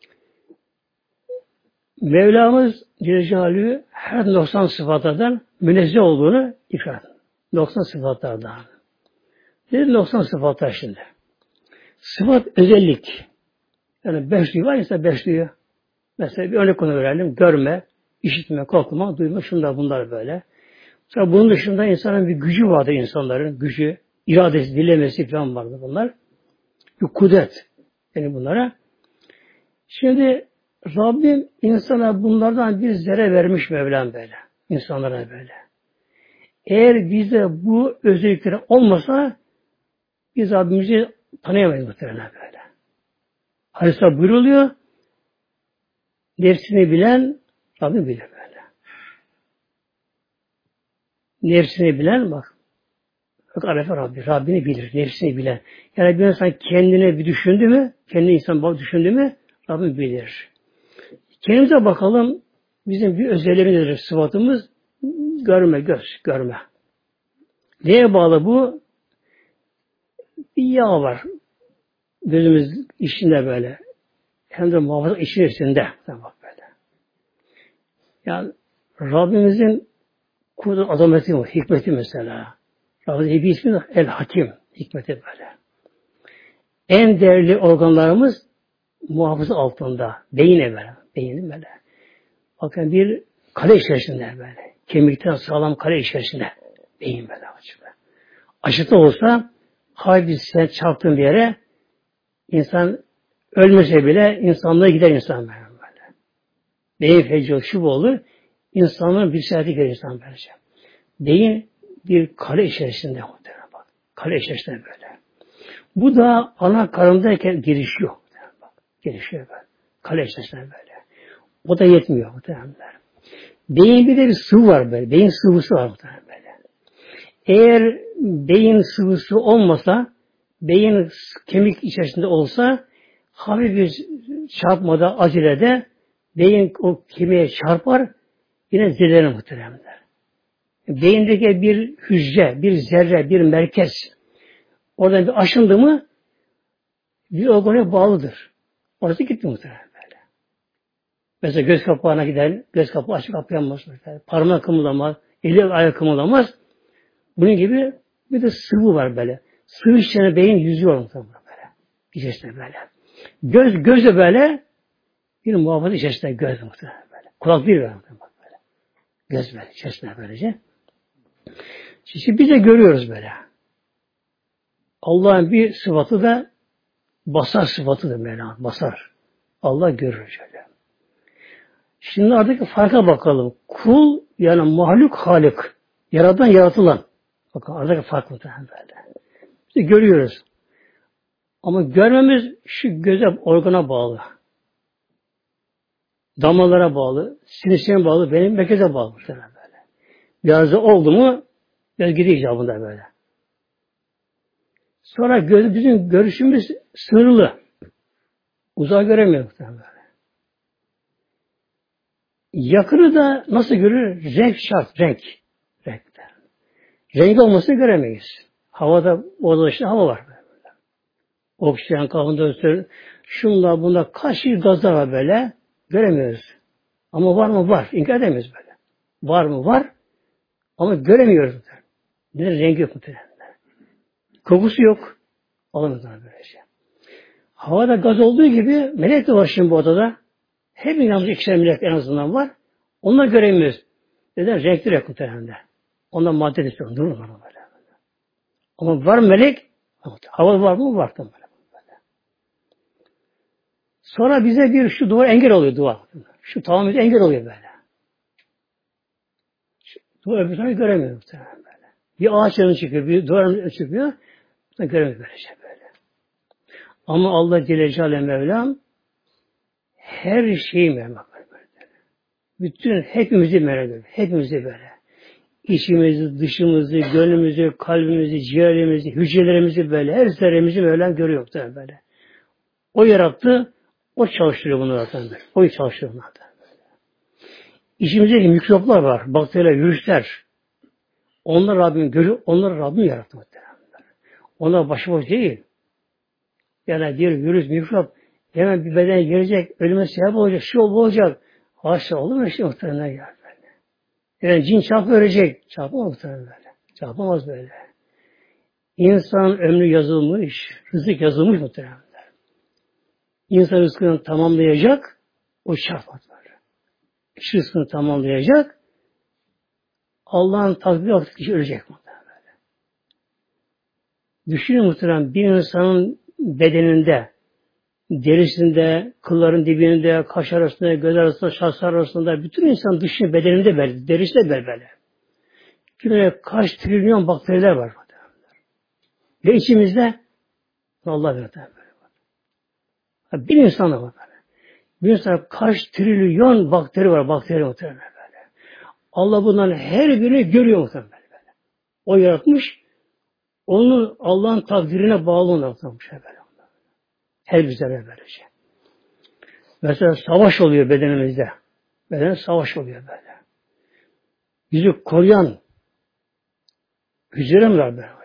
Mevlamız Celle Celaluhu her noksan sıfatlardan münezzeh olduğunu ifade ediyor. noksan sıfatlardan. Nedir noksan sıfatlar şimdi? Sıfat özellik. Yani beş duyu var ise beş duyu. Mesela bir örnek konu verelim. Görme, işitme, kokma, duyma, şunlar bunlar böyle. Sonra bunun dışında insanın bir gücü vardır insanların. Gücü, iradesi, dilemesi falan vardır bunlar. Bir kudret. Yani bunlara. Şimdi Rabbim insana bunlardan bir zerre vermiş Mevlam böyle. İnsanlara böyle. Eğer bize bu özellikleri olmasa biz Rabbimizi tanıyamayız muhtemelen böyle. Hadis'te buyruluyor. Nefsini bilen Rabbim bilir böyle. Nefsini bilen bak. Bak Arefe Rabbi. Rabbini bilir. Nefsini bilen. Yani bir insan kendine bir düşündü mü, kendi insan düşündü mü Rabbim bilir. Kendimize bakalım. Bizim bir özelliğimiz nedir? Sıfatımız görme, göz, görme. Neye bağlı bu? Bir yağ var. Gözümüz içinde böyle. Hem de muhafaza içerisinde. Bak böyle. Yani Rabbimizin kudret azameti var. Hikmeti mesela. Rabbimizin bir ismi de El Hakim. Hikmeti böyle. En değerli organlarımız muhafaza altında. Beyin evvel. Beyin böyle. Bakın bir kale içerisinde böyle. Kemikten sağlam kale içerisinde. Beyin böyle açık. Aşıtı olsa halbuki sen çarptığın bir yere insan ölmese bile insanlığa gider insan böyle. Beyin feci şu olur. İnsanların bir saati gelir insan böylece. Beyin bir kale içerisinde bak. Kale içerisinde böyle. Bu da ana karnındayken gelişiyor. Bak, gelişiyor böyle. Kale içerisinde böyle. O da yetmiyor muhtemelen. Beyin bir de bir sıvı var böyle. Beyin sıvısı var muhtemelen böyle. Eğer beyin sıvısı olmasa, beyin kemik içerisinde olsa, hafif bir çarpmada, acelede beyin o kemiğe çarpar, yine zedelenir muhtemelen. Beyindeki bir hücre, bir zerre, bir merkez, oradan bir aşındı mı, bir organa bağlıdır. Orası gitti muhtemelen böyle. Mesela göz kapağına gider, göz kapağı açık kapayanmaz. Parmağı kımıldamaz, eli ayağı kımıldamaz. Bunun gibi bir de sıvı var böyle. Sıvı içine beyin yüzüyor muhtemelen böyle. İçerisinde böyle. Göz, göz de böyle bir muhafaza içerisinde göz muhtemelen böyle. Kulak bir böyle. böyle. Göz böyle içerisinde böylece. Şimdi biz de görüyoruz böyle. Allah'ın bir sıfatı da basar sıfatıdır böyle. Basar. Allah görür şöyle. Şimdi aradaki farka bakalım. Kul yani mahluk halik. Yaradan yaratılan. Bakın aradaki fark muhtemelen böyle. Biz de görüyoruz. Ama görmemiz şu göze, organa bağlı. Damarlara bağlı, sinirlerine bağlı, benim merkeze bağlı. Böyle. Biraz da oldu mu, göz gidiyor icabında böyle. Sonra göz, bizim görüşümüz sınırlı. Uzağa göremiyor böyle. Yakını da nasıl görür? Renk şart, renk. Renk. Rengi olmasını göremeyiz. Havada, orada işte hava var. Böyle. Oksijen, karbon dioksit, şunlar, bunlar, kaç yıl gazlar var böyle, göremiyoruz. Ama var mı? Var. İnkar edemeyiz böyle. Var mı? Var. Ama göremiyoruz. Ne rengi yok muhtemelen. Kokusu yok. Alamıyorlar böylece. Havada gaz olduğu gibi melek de var şimdi bu odada. Hep yalnız ikişer melek en azından var. Onları göremiyoruz. Neden? Renkli yok muhtemelen. Ondan madde de istiyor. Durur bana böyle. Ama var melek. Hava var mı? Var. Böyle. Sonra bize bir şu duvar engel oluyor duvar. Şu tamamen engel oluyor böyle. Şu, duvar öbür tarafı göremiyor muhtemelen böyle. Bir ağaç yanı çıkıyor, bir duvar çıkıyor. Göremiyor böylece böyle. Ama Allah Celle Celaluhu Mevlam her şeyi merak ediyor. Bütün hepimizi merak ediyor. Hepimizi böyle. İçimizi, dışımızı, gönlümüzü, kalbimizi, ciğerimizi, hücrelerimizi böyle, her zerremizi Mevlam görüyor böyle. O yarattı, o çalıştırıyor bunları zaten böyle. O çalıştırıyor bunları da. İçimizde mikroplar var, bakteriler, virüsler. Onlar Rabbim görüyor, onlar Rabbim yarattı. Onlar başıboş değil. Yani bir virüs, mikrop hemen bir bedene girecek, ölüme sebep olacak, şu olacak. Haşa olur mu işte muhtemelen yani böyle. Yani cin çarpı ölecek. Çarpamaz muhtemelen böyle. Çarpamaz böyle. İnsanın ömrü yazılmış, rızık yazılmış muhtemelen. İnsan rızkını tamamlayacak, o çarpmaz böyle. Kişi rızkını tamamlayacak, Allah'ın takdiri vakti kişi ölecek muhtemelen böyle. Düşünün muhtemelen bir insanın bedeninde, derisinde, kılların dibinde, kaş arasında, göz arasında, şahslar arasında, bütün insan dışı bedeninde böyle, derisinde böyle böyle. Kimine kaç trilyon bakteriler var. Ve içimizde Allah böyle var. Bir insan da var böyle. Bir insanda kaç trilyon bakteri var, bakteri muhtemelen böyle. Allah bunların her birini görüyor muhtemelen böyle. O yaratmış, onu Allah'ın takdirine bağlı olarak yaratmış böyle. Her bize böylece. Mesela savaş oluyor bedenimizde. Beden savaş oluyor böyle. Bizi koruyan hücreler var böyle.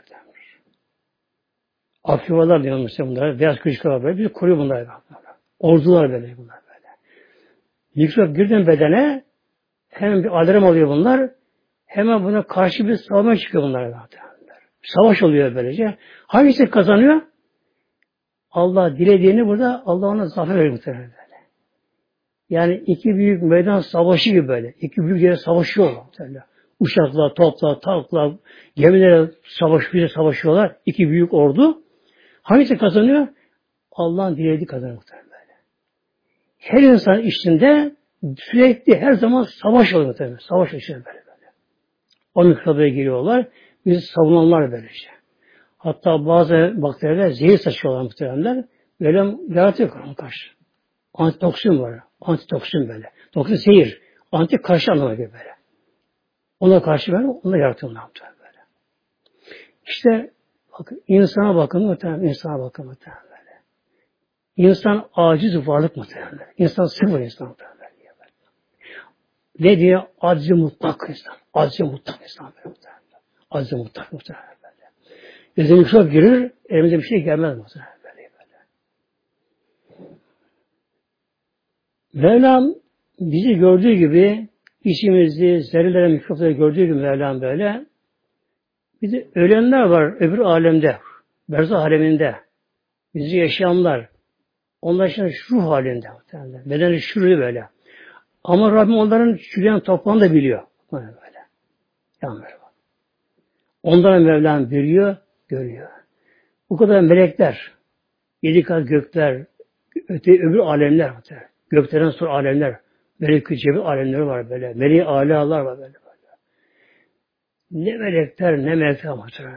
Akrivalar diyor mesela bunlar. Beyaz kuşkalar böyle. Bizi koruyor bunlar böyle. Ordular böyle bunlar böyle. Mikrop girdiğin bedene hemen bir alarm alıyor bunlar. Hemen buna karşı bir savunma çıkıyor bunlar böyle. Savaş oluyor böylece. Hangisi kazanıyor? Allah dilediğini burada Allah ona zafer veriyor muhtemelen böyle. Yani iki büyük meydan savaşı gibi böyle. İki büyük yere savaşıyorlar muhtemelen. Uçaklar, toplar, tanklar, gemilerle savaşıyor, savaşıyorlar. İki büyük ordu. Hangisi kazanıyor? Allah'ın dilediği kazanıyor muhtemelen böyle. Her insan içinde sürekli her zaman savaş oluyor muhtemelen. Savaş içinde böyle böyle. O mikrobaya giriyorlar. Bizi savunanlar böylece. Hatta bazı bakteriler zehir saçıyorlar muhtemelenler. Böyle yaratıyor kanına karşı. Antitoksin var. Antitoksin böyle. Toksin zehir. Anti karşı anlamına göre böyle. Ona karşı böyle, onu yaratıyorlar böyle. İşte bakın, insana bakın muhtemelen, insana bakın muhtemelen böyle. İnsan aciz varlık muhtemelen. İnsan sıfır insan muhtemelen. Ne diyor? Aciz mutlak insan. Aciz mutlak insan böyle muhtemelen. Aciz mutlak muhtemelen. Bize mikrop girir, elimize bir şey gelmez mesela. Böyle böyle. Mevlam bizi gördüğü gibi, içimizi, zerrelere, mikropları gördüğü gibi Mevlam böyle, bir de ölenler var öbür alemde, berzah aleminde, bizi yaşayanlar, onlar için ruh halinde, bedeni şuruyor böyle. Ama Rabbim onların çürüyen toprağını da biliyor. Böyle böyle. Yani onların Mevlam biliyor, görüyor. Bu kadar melekler, yedi kat gökler, öte öbür alemler var. Göklerden sonra alemler, melek-i cebir alemleri var böyle. Meleği âlâlar var böyle, böyle. Ne melekler, ne melekler var böyle.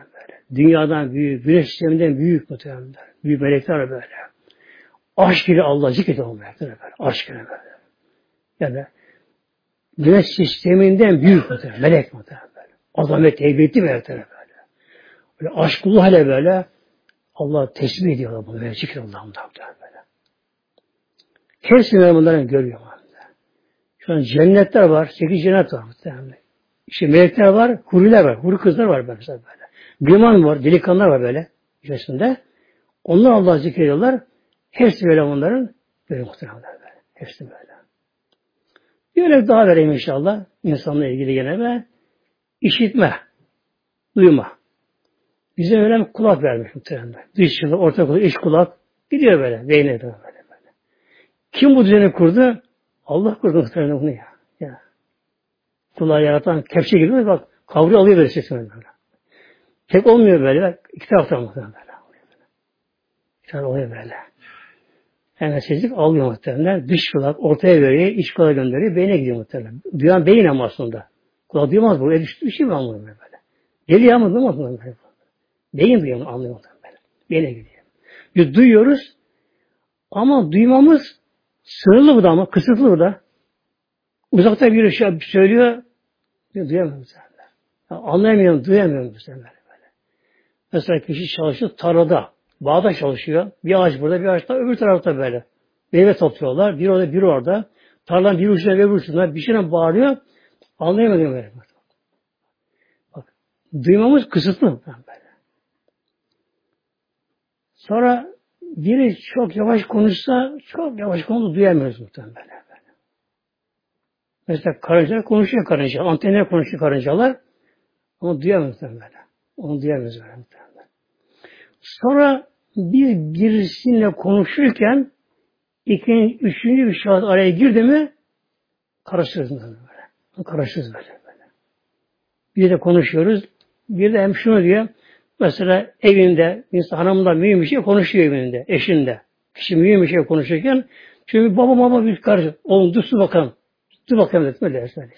Dünyadan büyük, güneş sisteminden büyük muhtemelen. Büyük melekler böyle. Aşk ile Allah zikrediyor o melekler böyle. Aşk ile böyle. Yani güneş sisteminden büyük muhtemelen. Melek muhtemelen böyle. Azamet, heybetli melekler böyle. Böyle aşkullah ile böyle Allah tesbih ediyorlar bunu. Böyle zikrediyor Allah'ımdan böyle. Hepsini bunların görüyor. Şu an cennetler var. Sekiz cennet var muhtemelen. İşte melekler var, huriler var. Huri kızlar var böyle. böyle. Liman var, delikanlılar var böyle içerisinde. Onlar Allah'ı zikrediyorlar. Hepsi böyle onların böyle muhtemelen böyle. Hepsi böyle. Bir örnek daha vereyim inşallah. İnsanla ilgili gene ve işitme, duyma. Bize öyle kulak vermiş muhtemelen. Dış kulak, orta kulak, iç kulak gidiyor böyle. Beyne böyle, böyle. Kim bu düzeni kurdu? Allah kurdu muhtemelen bunu ya. ya. Kulağı yaratan kepçe gibi bak kavruyor alıyor böyle sesini böyle. Tek olmuyor böyle. Bak, iki taraftan muhtemelen böyle. Bir tane oluyor böyle. Hemen seslik alıyor muhtemelen. Dış kulak ortaya veriyor, iç kulağa gönderiyor, beyne gidiyor muhtemelen. Duyan beyin ama aslında. Kulak duyamaz bu. E düştü bir şey mi anlıyor böyle. Geliyor ama duymaz mı böyle. Beyin duyuyor anlıyor muhtemelen böyle. Beyne gidiyor. Biz duyuyoruz ama duymamız sınırlı bu da ama kısıtlı bu da. Uzakta bir şey söylüyor, duyamıyoruz. Yani anlayamıyorum, duyamıyorum mesela böyle. Mesela kişi çalışıyor tarlada, bağda çalışıyor. Bir ağaç burada, bir ağaç da öbür tarafta böyle. Meyve topluyorlar. Bir orada, bir orada. Tarlanın bir ucuna, bir ucuna bir şeyle bağırıyor. Anlayamıyorum böyle. Bak, duymamız kısıtlı böyle. Sonra biri çok yavaş konuşsa, çok yavaş konuşsa duyamıyoruz muhtemelen böyle. Mesela karıncalar konuşuyor karınca. Antenler konuşuyor karıncalar. Ama duyamıyoruz böyle. Onu duyamıyoruz böyle. Sonra bir birisiyle konuşurken ikinci, üçüncü bir şahıs araya girdi mi karışırız böyle. Karışırız böyle. böyle. Bir de konuşuyoruz. Bir de hem şunu diyor. Mesela evinde, insan hanımla mühim bir şey konuşuyor evinde, eşinde. Kişi mühim bir şey konuşurken çünkü baba baba bir karşı. Oğlum dur su bakalım. Dur bakalım dedim. Öyle dersin.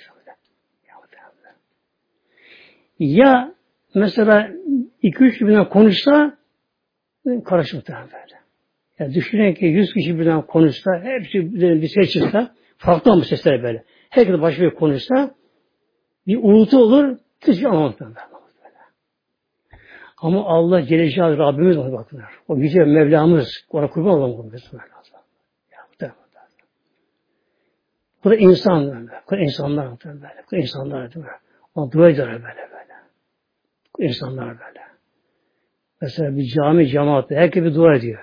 Ya mesela iki üç birden konuşsa karışık muhtemelen böyle. Yani düşünün ki yüz kişi birden konuşsa, hepsi bir ses çıksa, farklı olmuş sesler böyle. Herkes başka bir konuşsa, bir uğultu olur, hiçbir şey anlamaz böyle. Ama Allah Celle Celaluhu Rabbimiz ona bakınlar. O yüce Mevlamız, ona kurban olalım. Bu da insan, bu da insanlar böyle, bu da insanlar değil mi? Ona dua eder böyle böyle. Bu insanlar böyle. Mesela bir cami cemaatte herkes bir dua ediyor.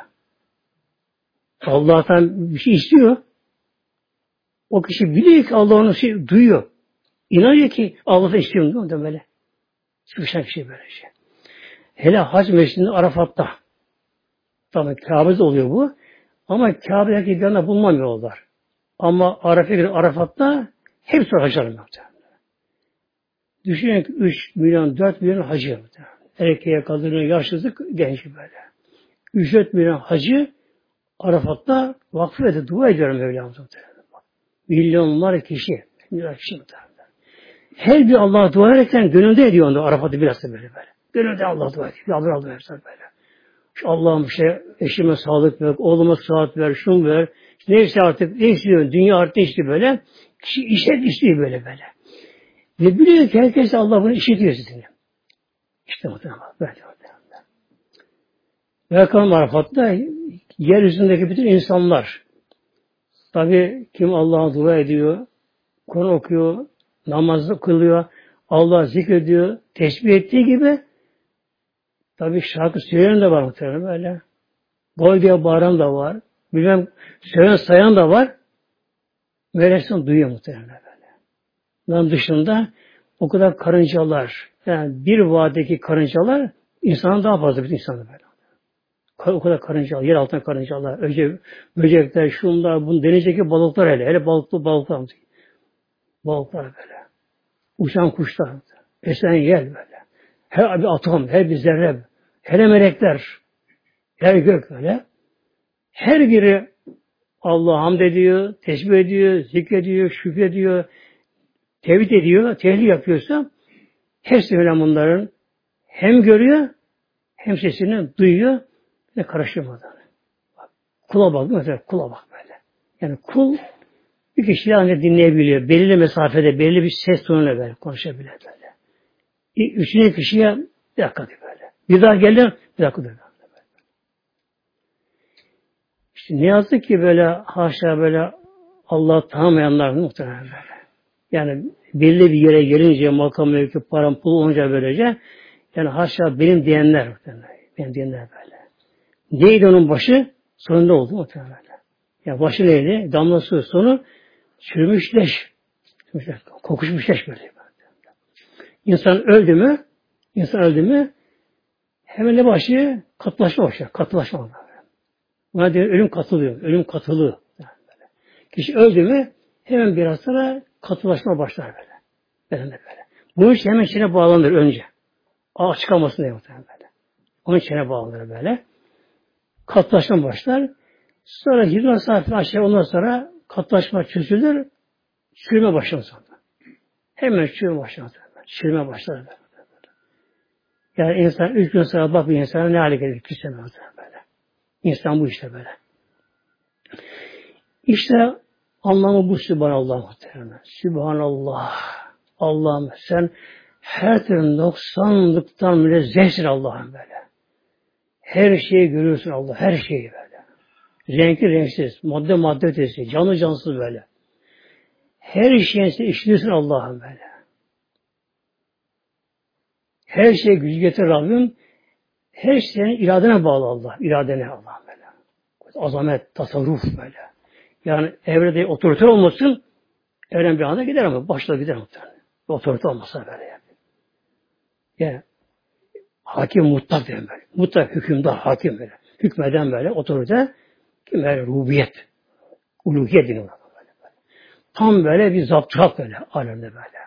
Allah'tan bir şey istiyor. O kişi biliyor ki Allah onu şey duyuyor. İnanıyor ki Allah'tan istiyorum değil mi? Böyle. Çıkışan kişi böyle şey. Hele Hac Mescidi'nin Arafat'ta. Tabii Kabe'de oluyor bu. Ama Kabe'deki bir yana bulunamıyorlar. Ama Arafa'da, Arafat'ta hepsi hacılar muhtemelen. Düşünün ki üç milyon, dört milyon hacı. Erkeğe, kadına, yaşlısı, genç böyle. üç dört milyon hacı Arafat'ta vakfı ede, dua ediyorum Mevlamıza. Milyonlar kişi. Milyonlar kişi muhtemelen. Her bir Allah'a dua ederken gönülde ediyor onu Arafat'ta biraz da böyle böyle. Gönülde Allah'a dua ediyor. Allah Allah versen böyle. Şu Allah'ım işte eşime sağlık ver, oğluma sağlık ver, şunu ver. İşte neyse artık ne istiyor? Dünya artık işte böyle. Kişi işet istiyor böyle böyle. Ve biliyor ki herkes Allah bunu işitiyor sizin. İşte muhtemelen böyle muhtemelen. Bakalım Arafat'ta yeryüzündeki bütün insanlar tabi kim Allah'a dua ediyor, Kur'an okuyor, namazı kılıyor, Allah'ı zikrediyor, tesbih ettiği gibi tabi şarkı söyleyen de var muhtemelen böyle. Gol diye bağıran da var. Bilmem söyleyen sayan da var. Melekten duyuyor muhtemelen böyle. Bunun dışında o kadar karıncalar, yani bir vadideki karıncalar insanın daha fazla bir insanı böyle. O kadar karıncalar, yer altında karıncalar, önce böcekler, şunlar, bunun denizdeki balıklar hele, hele balıklı balıklar. Balıklar böyle. Uçan kuşlar, esen yer böyle. Her bir atom, her bir zerre, hele melekler, her gök böyle. Her biri Allah'a hamd ediyor, tesbih ediyor, zikrediyor, şükrediyor, tevhid ediyor, tehlil yapıyorsa hepsi böyle bunların hem görüyor hem sesini duyuyor ve karıştırmadan. Kula bak mesela, kula bak böyle. Yani kul bir kişiyi ancak dinleyebiliyor. Belirli mesafede, belirli bir ses tonuyla böyle konuşabilir böyle. Üçüncü kişiye bir dakika diyor böyle. Bir daha gelir, bir dakika diyor. İşte ne yazık ki böyle haşa böyle Allah'ı tanımayanlar muhtemelen böyle. Yani belli bir yere gelince makam mevki param pul olunca böylece yani haşa benim diyenler muhtemelen. Benim diyenler böyle. Neydi onun başı? Sonunda oldu muhtemelen. Yani başı neydi? Damla su sonu çürümüş leş. Kokuşmuş leş böyle. İnsan öldü mü? İnsan öldü mü? Hemen ne başlıyor? Katılaşma başlıyor. Katılaşma. Buna diyor ölüm katılıyor. Ölüm katılığı. Yani kişi öldü mü hemen biraz sonra katılaşma başlar böyle. Böyle böyle. Bunun için hemen içine bağlanır önce. Ağ çıkamasın diye muhtemelen böyle. Onun içine bağlanır böyle. Katılaşma başlar. Sonra hidrojen safiri aşağı ondan sonra katılaşma çözülür. Çürüme başlar sonra. Hemen çürüme başlar. Çürüme başlar böyle. Yani insan üç gün sonra bak bir insana ne hale gelir? Küsemez böyle. İnsan bu işte böyle. İşte anlamı bu Sübhanallah muhtemelen. Sübhanallah. Allah'ım sen her türlü noksanlıktan münezzehsin Allah'ım böyle. Her şeyi görüyorsun Allah. Her şeyi böyle. Renkli renksiz. Madde madde ötesi. Canlı cansız böyle. Her şeyi sen işliyorsun Allah'ım böyle. Her şeye gücü getir Rabbim. Her şeyin iradene bağlı Allah. İradene Allah böyle. Azamet, tasarruf böyle. Yani evrede otorite olmasın, evren bir anda gider ama başta gider muhtemelen. Otorite olmasa böyle yani. Yani hakim mutlak diyorum böyle. Mutlak hükümdar, hakim böyle. Hükmeden böyle, otorite kim böyle rububiyet. Uluhiyet deniyor böyle, böyle. Tam böyle bir zaptırak böyle, alemde böyle.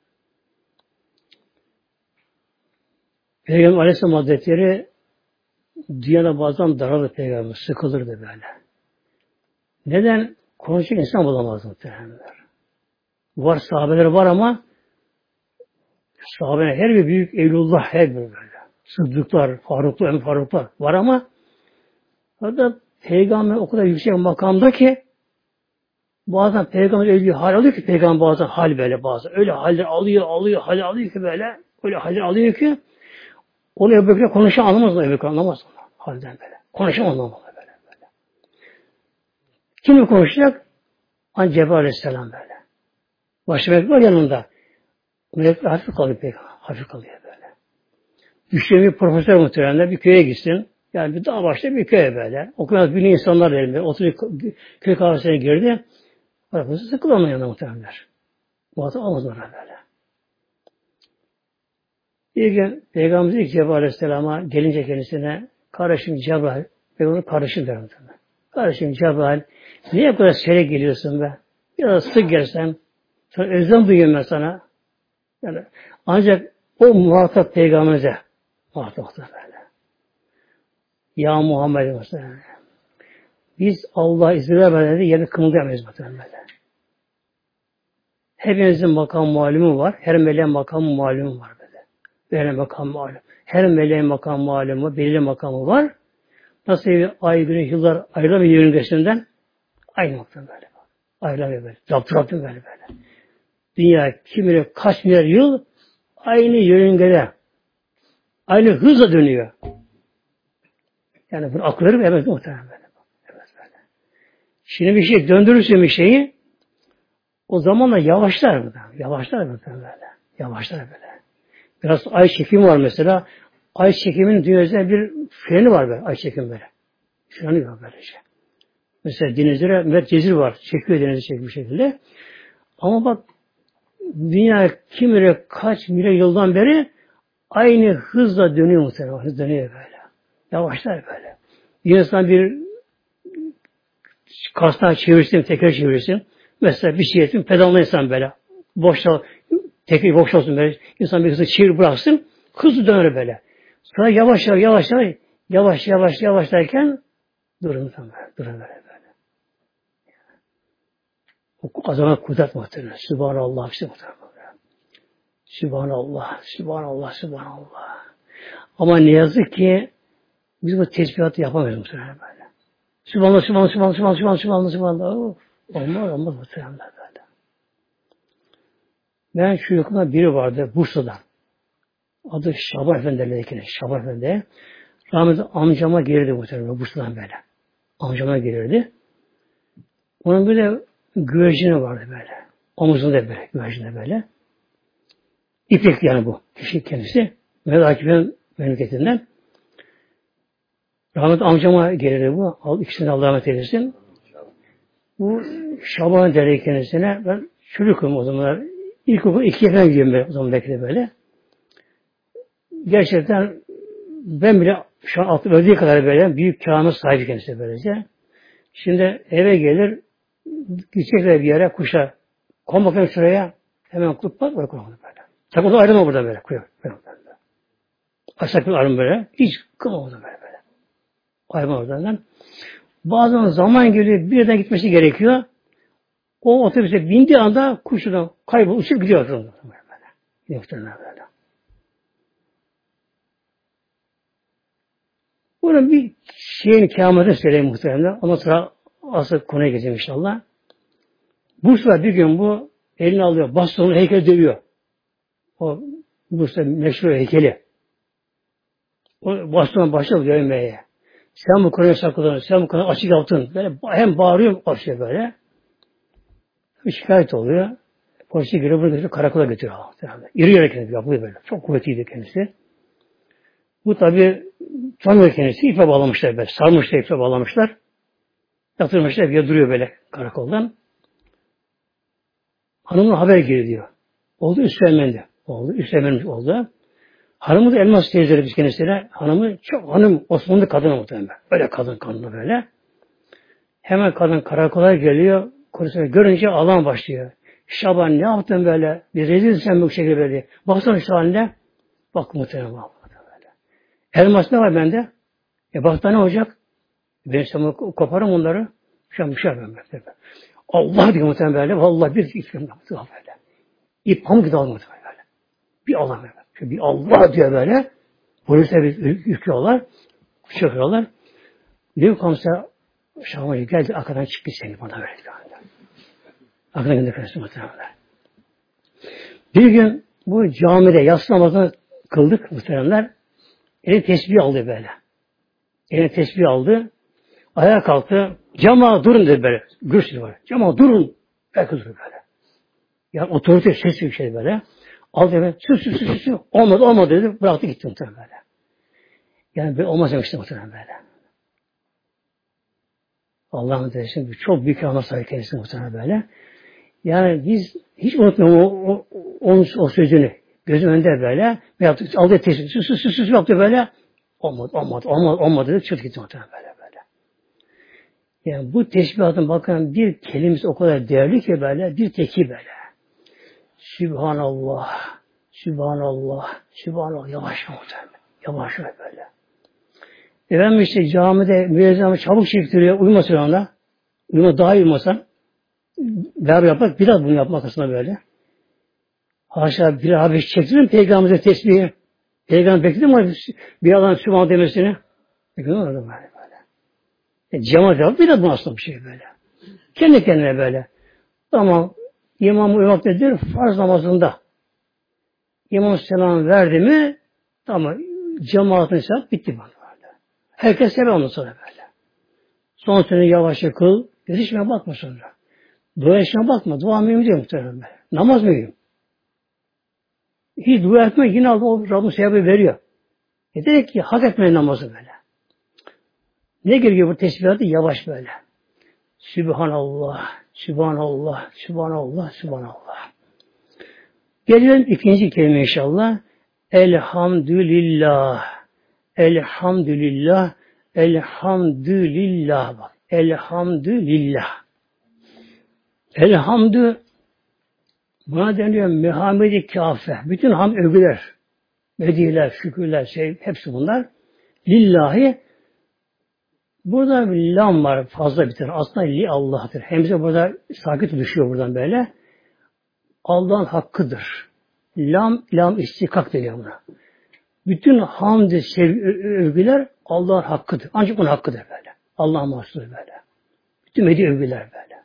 Peygamber Aleyhisselam Hazretleri dünyada bazen daralır Peygamber, sıkılırdı böyle. Neden? Konuşacak insan bulamaz muhtemelenler. Var sahabeler var ama sahabeler her bir büyük evlullah her bir böyle. Sıddıklar, Faruklar, Emin Faruklar var ama orada Peygamber o kadar yüksek makamda ki bazen Peygamber öyle bir hal alıyor ki Peygamber bazen hal böyle bazen. Öyle haller alıyor, alıyor, hal alıyor ki böyle. Öyle haller alıyor ki onu Ebu Bekir'e konuşan anlamaz mı? Ebu Bekir anlamaz onu halden böyle. Konuşan anlamaz böyle, böyle. Kimi konuşacak? Hani Cebrail Aleyhisselam böyle. Başka melek var yanında. Melek hafif kalıyor pek. Hafif kalıyor böyle. Düşen bir profesör muhtemelen bir köye gitsin. Yani bir daha başta bir köye böyle. Okumaz bir insanlar elinde. Oturuyor köy kahvesine girdi. Profesör sıkılıyor onun yanında muhtemelenler. Bu hata olmaz ona böyle. Bir gün Peygamberimiz ilk Cebrail Aleyhisselam'a gelince kendisine kardeşim Cebrail, Peygamber kardeşim der muhtemelen. Kardeşim Cebrail, niye bu kadar sere geliyorsun be? Biraz sık gelsen, sana özlem duyuyorum ben sana. Yani ancak o muhatap Peygamberimize muhatap böyle. Ya Muhammed mesela. Biz Allah izin vermeden de yerini kımıldayamayız muhtemelen böyle. Hepimizin makam malumu var. Her meleğin makam malumu var böyle. Böyle makam malum. Her meleğin makam malumu, belirli makamı var. Nasıl bir ay, güneş, yıllar ayrılamıyor yörüngesinden? Aynı nokta böyle. Ayrılamıyor böyle. Zaptı Rabbim böyle böyle. Dünya kim bilir kaç milyar yıl aynı yörüngede, aynı hızla dönüyor. Yani bunu akılları mı? Evet muhtemelen böyle. Evet böyle. Şimdi bir şey döndürürsün bir şeyi, o zamanla yavaşlar burada. Yavaşlar muhtemelen böyle. Yavaşlar böyle. Biraz ay çekimi var mesela. Ay çekiminin dünyasında bir freni var böyle. Ay çekimi böyle. Freni var böylece. Mesela denizlere Met Cezir var. Çekiyor denizi çekiyor bir şekilde. Ama bak dünya kim bilir kaç milyon yıldan beri aynı hızla dönüyor muhtemelen. Hız dönüyor böyle. Yavaşlar böyle. Bir insan bir kasnağı çevirsin, teker çevirsin. Mesela bir şey etsin, pedalına insan böyle. Boşta, tekrar boş olsun böyle. İnsan bir hızlı çevir bıraksın, hızlı döner böyle. Sonra yavaş yavaş yavaş yavaş yavaş yavaş yavaş derken durun böyle. Durun böyle böyle. O azamet kudret muhtemelen. Sübhanallah, Sübhanallah. Sübhanallah, Sübhanallah, Sübhanallah. Ama ne yazık ki Biz bu tesbihatı yapamayız muhtemelen böyle. Sübhanallah, Sübhanallah, Sübhanallah, Sübhanallah, Sübhanallah, Sübhanallah, Sübhanallah. Of, olmaz, olmaz muhtemelen böyle. Ben şu yakında biri vardı Bursa'da. Adı Şaban Efendi derlerdi. Şaban Efendi. Rahmetli amcama gelirdi muhtemelen Bursa'dan böyle. Amcama gelirdi. Onun böyle güvercini vardı böyle. Omuzunda böyle, güvercinde böyle. İpek yani bu. Kişi kendisi. Mehmet Akif'in memleketinden. Rahmetli amcama gelirdi bu. İkisini Allah rahmet eylesin. Bu Şaban derdi kendisine. Ben çocukum o zamanlar. İlkokul ikiye falan gidiyorum ben o zaman belki de böyle. Gerçekten ben bile şu an altı öldüğü kadar böyle büyük kâhmet sahibi kendisi böylece. Şimdi eve gelir gidecekler bir yere kuşa. Kon bakalım şuraya. Hemen kutlup bak böyle koyalım böyle. Sakın onu ayrılma burada böyle. Koyalım. Sakın ayrılma böyle. Hiç kılma burada böyle böyle. Ayrılma oradan. Bazen zaman geliyor birden gitmesi gerekiyor. O otobüse bindiği anda kuşuna kaybol uçup gidiyor. Böyle. Muhtemelen böyle. Bunun bir şeyin kâmetini söyleyeyim muhtemelen. Ondan sonra asıl konuya geçeceğim inşallah. Bursa'da bir gün bu elini alıyor. Bastonu heykeli dövüyor. O Bursa meşhur heykeli. O bastona başladı dövmeye. Sen bu konuya sakladın. Sen bu konuya açık yaptın. Böyle hem bağırıyor başlıyor böyle. Bir şikayet oluyor. Polisi giriyor burada karakola götürüyor. İri yere yapıyor böyle. Çok kuvvetliydi kendisi. Bu tabi tanıyor kendisi. İpe bağlamışlar böyle. Sarmışlar, ipe bağlamışlar. Yatırmışlar. Bir duruyor böyle karakoldan. Hanımın haber geliyor diyor. Oldu üstlenmendi. Oldu. Üstlenmemiş oldu. Hanımı da Elmas teyzeleri biz kendisine. Hanımı çok hanım Osmanlı kadını muhtemelen. Böyle kadın kanlı böyle. Hemen kadın karakola geliyor. Konusunu görünce ağlam başlıyor. Şaban ne yaptın böyle? Bir rezil sen bu şekilde böyle. Baksana şu haline. Bak muhtemelen bak. Elmas ne var bende? E bak da ne olacak? Ben sana koparım onları. Şu an bir şey yapıyorum ben. Allah diyor muhtemelen böyle. Vallahi bir ip böyle. İp pamuk gibi almadı böyle. Bir Allah böyle. Bir Allah diyor böyle. Polise bir yüküyorlar. Çöküyorlar. Diyor komiser Şaban geldi arkadan çıktı seni bana böyle. Arkadan gönderdi muhtemelen. Bir gün bu camide yatsı namazını kıldık muhtemelenler. Eli tesbih aldı böyle. Eline tesbih aldı. Ayağa kalktı. Cama durun dedi böyle. Gürsül var. Cama durun. Herkes durdu böyle. Yani otorite ses bir şey böyle. Aldı hemen. Sus sus sus sus. Olmadı olmadı dedi. Bıraktı gitti muhtemelen böyle. Yani böyle olmaz demişti muhtemelen böyle. Allah'ın demiştim. Çok büyük rahmet sahibi kendisi muhtemelen böyle. Yani biz hiç unutmuyorum o, o, o, o sözünü. Gözüm önünde böyle. Ve yaptı. Aldı tesbih. Sus sus sus sus yaptı böyle. Olmadı olmadı olmadı olmadı dedi. Çıktı gitti muhtemelen böyle. Yani bu teşbihatın bakın bir kelimesi o kadar değerli ki böyle, bir teki böyle. Sübhanallah, Sübhanallah, Sübhanallah, yavaş muhtemelen, yavaş böyle. Efendim işte camide müezzin çabuk çektiriyor, uyumasın ona. Uyuma daha iyi uyumasan. Beraber yapmak, biraz bunu yapmak aslında böyle. Haşa bir abi çektirir mi Peygamber'e tesbihi? Peygamber bekledi mi bir adam Sübhanallah demesini? Bekledi mi orada böyle? E, cemaat yapıp biraz bu aslında bir şey böyle. Kendi kendine böyle. Ama imam uyumak nedir? Farz namazında. İmam selam verdi mi tamam. Cemaatin selam bitti bana böyle. Herkes selam ondan sonra böyle. Son sene yavaşça kıl. Yetişmeye bakma sonra. Dua etmeye bakma. Dua mühim değil muhtemelen böyle. Namaz mühim. Hiç dua etme yine o Rabbim sevabı veriyor. E dedik ki hak etmeyin namazı böyle. Ne gerekiyor bu tesbihatı? Yavaş böyle. Sübhanallah, Sübhanallah, Sübhanallah, Sübhanallah. Gelelim ikinci kelime inşallah. Elhamdülillah. Elhamdülillah. Elhamdülillah. Bak. Elhamdülillah. Elhamdü buna deniyor mehamedi kâfe. Bütün ham övgüler, mediyeler, şükürler, şey, hepsi bunlar. Lillahi. Burada bir lam var fazla bir tane. Aslında li Allah'tır. Hemze burada sakit düşüyor buradan böyle. Allah'ın hakkıdır. Lam, lam istikak deniyor buna. Bütün hamd, sevgi, övgüler Allah'ın hakkıdır. Ancak onun hakkıdır böyle. Allah'a mahsustur böyle. Bütün medya övgüler böyle.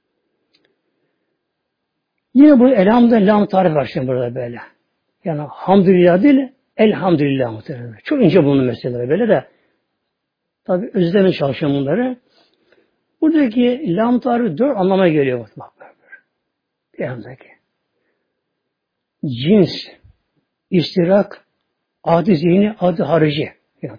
Yine bu elhamdülillah lam tarif var şimdi burada böyle. Yani hamdülillah değil, elhamdülillah muhtemelen. Çok ince bunun meseleleri böyle de. Tabi özlemeye çalışıyorum bunları. Buradaki lam tarifi dört anlama geliyor. Bak, bir yandaki. Cins, istirak, adi zihni, adi harici.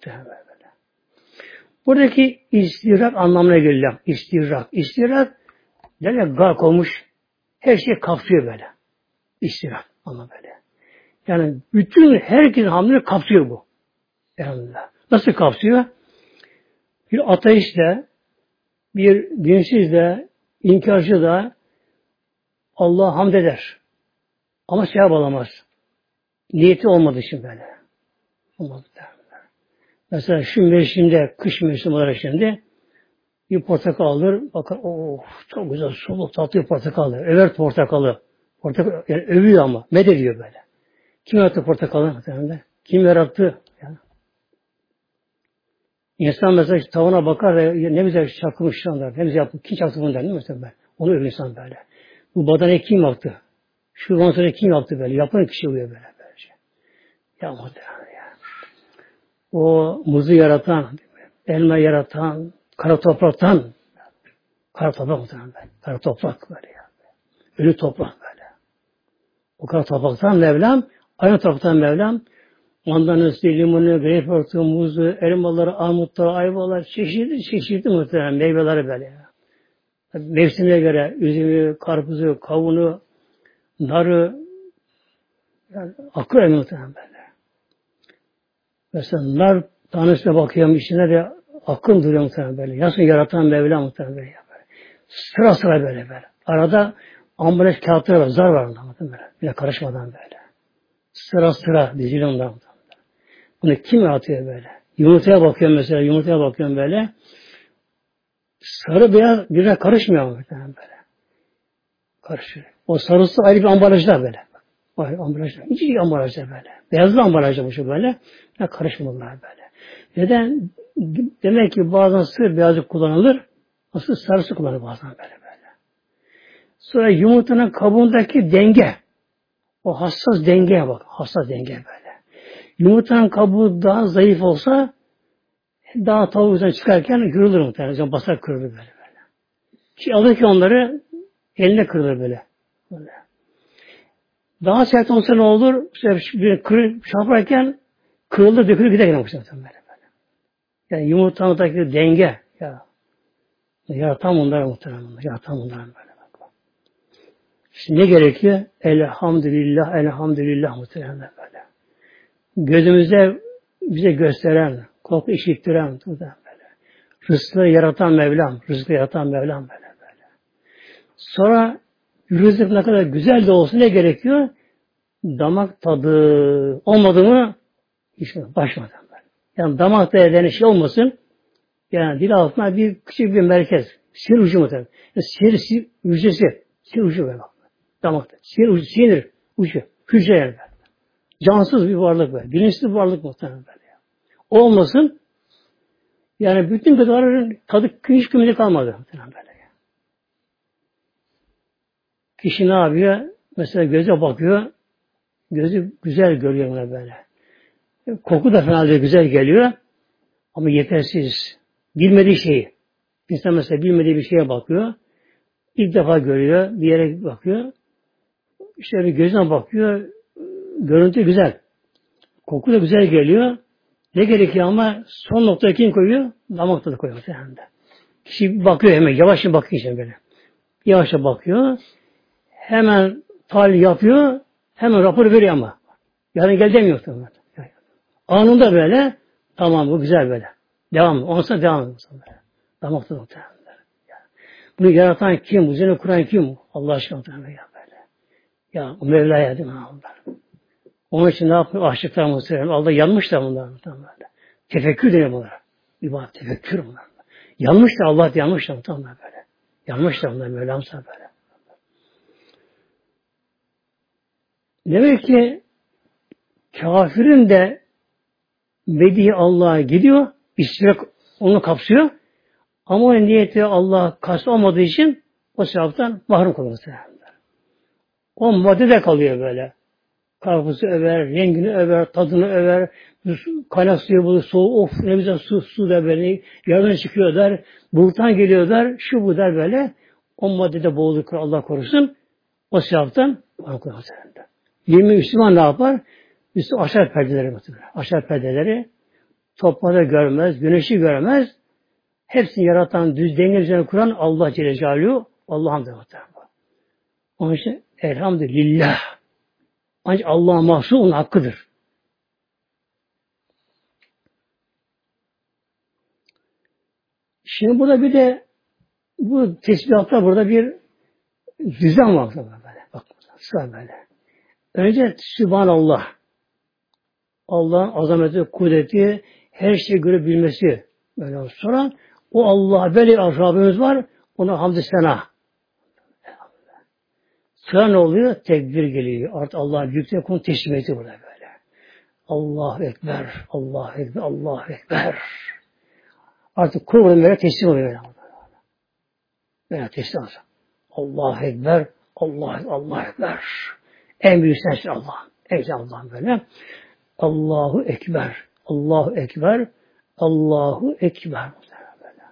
Buradaki istirak anlamına geliyor. İstirak. İstirak, böyle gark olmuş, her şey kapsıyor böyle. İstirak anlamı böyle. Yani bütün herkesin hamlini kapsıyor bu. Elhamdülillah. Nasıl kapsıyor? Bir ateistle, bir dinsiz de, inkarcı da Allah'a hamd eder. Ama sevap alamaz. Niyeti olmadığı için böyle. Olmadı derler. Mesela şu mevsimde, kış mevsimi olarak şimdi bir portakal alır, bakar, oh çok güzel, soluk, tatlı bir portakal alır. Över portakalı. Portakal, yani övüyor ama, medediyor böyle. Kim yarattı portakalı? Kim yarattı? Yani. İnsan mesela tavana bakar ve ne güzel çakılmış şanlar, ne güzel yapmış, kim çaktı bunu der değil mi mesela? Onu övüyor insan böyle. Bu badanayı kim yaptı? Şu manzarayı kim yaptı böyle? Yapan kişi oluyor böyle. Böylece. Ya muhtemelen ya. O muzu yaratan, elma yaratan, kara topraktan, kara toprak muhtemelen böyle. Kara toprak böyle ya. Ölü toprak böyle. O kara topraktan Mevlam, aynı topraktan Mevlam, mandanası, limonu, greyfurtu, muzu, elmaları, armutları, ayvalar, çeşitli çeşitli muhtemelen meyveleri böyle ya. Mevsimine göre üzümü, karpuzu, kavunu, narı, yani akıyor muhtemelen böyle. Mesela nar tanesine bakıyorum, içine de akın duruyor muhtemelen böyle. Yasın yaratan Mevla muhtemelen böyle. Sıra sıra böyle böyle. Arada ambalaj kağıtları var, zar var ondan muhtemelen. Bile karışmadan böyle. Sıra sıra dizili ondan. Bunu kim atıyor böyle? Yumurtaya bakıyorum mesela, yumurtaya bakıyorum böyle. Sarı beyaz birbirine karışmıyor muhtemelen böyle. Karışıyor. O sarısı ayrı bir ambalajda böyle. O ambalajda. Hiç iyi ambalajda böyle. Beyazlı ambalajda bu şu böyle. Ya karışmıyorlar böyle. Neden? Demek ki bazen sır beyazı kullanılır. Asıl sarısı kullanılır bazen böyle böyle. Sonra yumurtanın kabuğundaki denge. O hassas dengeye bak. Hassas denge böyle. Yumurtanın kabuğu daha zayıf olsa daha tavuğundan çıkarken kırılır muhtemelen. Basar kırılır böyle böyle. Ki alırken onları eline kırılır böyle. Böyle. Daha sert olsa ne olur? Bir kırı, çarparken kırılır, dökülür gider yine böyle böyle. Yani yumurtanızdaki denge ya. Yaratan bunlar muhtemelen. Yaratan bunlar böyle. Şimdi ne gerekiyor? Elhamdülillah, elhamdülillah muhtemelen böyle. Gözümüze bize gösteren, korku işittiren böyle. Rızkı yaratan Mevlam, rızkı yaratan Mevlam böyle böyle. Sonra rızık ne kadar güzel de olsun ne gerekiyor? Damak tadı olmadı mı? Hiç başmadan böyle. Yani damak tadı denen şey olmasın. Yani dil altına bir küçük bir merkez. Sinir ucu muhtemelen. Yani sinir, sinir hücresi. Sinir ucu böyle. Damakta. Sinir ucu, sinir ucu. Hücre yani böyle. Cansız bir varlık böyle. Bilinçsiz bir varlık muhtemelen böyle. Olmasın. Yani bütün gıdaların tadı hiç kıymeti kalmadı. Muhtemelen böyle. Kişi ne yapıyor? Mesela göze bakıyor. Gözü güzel görüyor böyle. Koku da fena değil, güzel geliyor. Ama yetersiz. Bilmediği şeyi. İnsan mesela bilmediği bir şeye bakıyor. İlk defa görüyor. Bir yere bakıyor. İşte bir gözüne bakıyor. Görüntü güzel. Koku da güzel geliyor. Ne gerekiyor ama son noktaya kim koyuyor? Damak tadı koyuyor. Kişi bakıyor hemen. Yavaşça bakıyor işte böyle. Yavaşça bakıyor. Hemen tahlil yapıyor. Hemen rapor veriyor ama. Yarın gel demiyor. Anında böyle. Tamam bu güzel böyle. Devam. Ondan devam ediyor. Damak tadı muhtemelen. Bunu yaratan kim? Bu üzerine kuran kim? Allah aşkına muhtemelen ya böyle. Ya o Mevla'ya değil mi Allah? Onun için ne yapıyor? Aşıklar muhtemelen. Allah yanmış da bunlar muhtemelen. Tefekkür diyor bunlara. İbadet, tefekkür bunlar. Yanmış da Allah yanmış da muhtemelen böyle. Yanmış da bunlar Mevlamsa böyle. Demek ki kafirin de medihi Allah'a gidiyor İstek onu kapsıyor. Ama o niyeti Allah kastı olmadığı için o sevaptan mahrum kalıyor. O maddede kalıyor böyle. Karpuzu över, rengini över, tadını över, kaynak suyu bulur, soğuk, of ne güzel su, su der böyle, yerden çıkıyor der, buluttan geliyor der, şu bu der böyle, o maddede boğulur Allah korusun, o sevaptan mahrum kalıyor. Yemin Müslüman ne yapar? Üstü aşağı perdeleri muhtemelen. Aşağı perdeleri toprağı görmez, güneşi görmez. Hepsini yaratan, düz denge üzerine kuran Allah Celle Celaluhu, Allah'ın muhtemelen. Onun için elhamdülillah. Ancak Allah'a mahsus onun hakkıdır. Şimdi burada bir de bu tesbihatta burada bir düzen var böyle. Bak sıra böyle. Önce Sübhanallah. Allah'ın azameti, kudreti, her şeyi görebilmesi. Böyle sonra o Allah'a böyle Rabbimiz var, ona hamd-ı sena. Sonra ne oluyor? Tekbir geliyor. Artık Allah'ın büyüklüğüne konu teslim etti burada böyle. Allahu Ekber, Allahu Ekber, Allahu Ekber. Artık kulun böyle teslim oluyor. Böyle, böyle teslim oluyor. Allahu Ekber, Allah, Allahu Ekber. En büyük sensin Allah. En büyük Allah'ın böyle. Allahu Ekber, Allahu Ekber, Allahu Ekber. Böyle.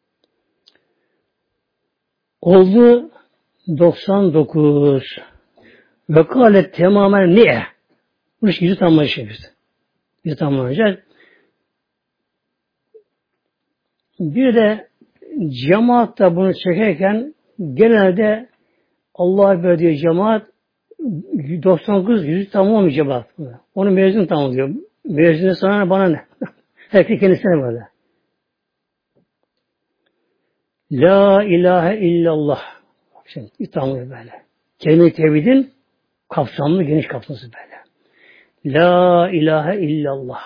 Oldu doksan dokuz. Vekalet tamamen niye? Bu iş yüzü tamamlayacağız biz. Yüzü tamamlayacağız. Bir de cemaat da bunu çekerken genelde Allah'a böyle diyor cemaat doksan dokuz yüzü tamamlıyor cemaat. Onu mezun tamamlıyor. Mezunu sana bana ne? Herkes kendisine böyle. La ilahe illallah. Şimdi tamamlıyor böyle. Kelime-i tevhidin kapsamlı, geniş kapsamlı böyle. La ilahe illallah.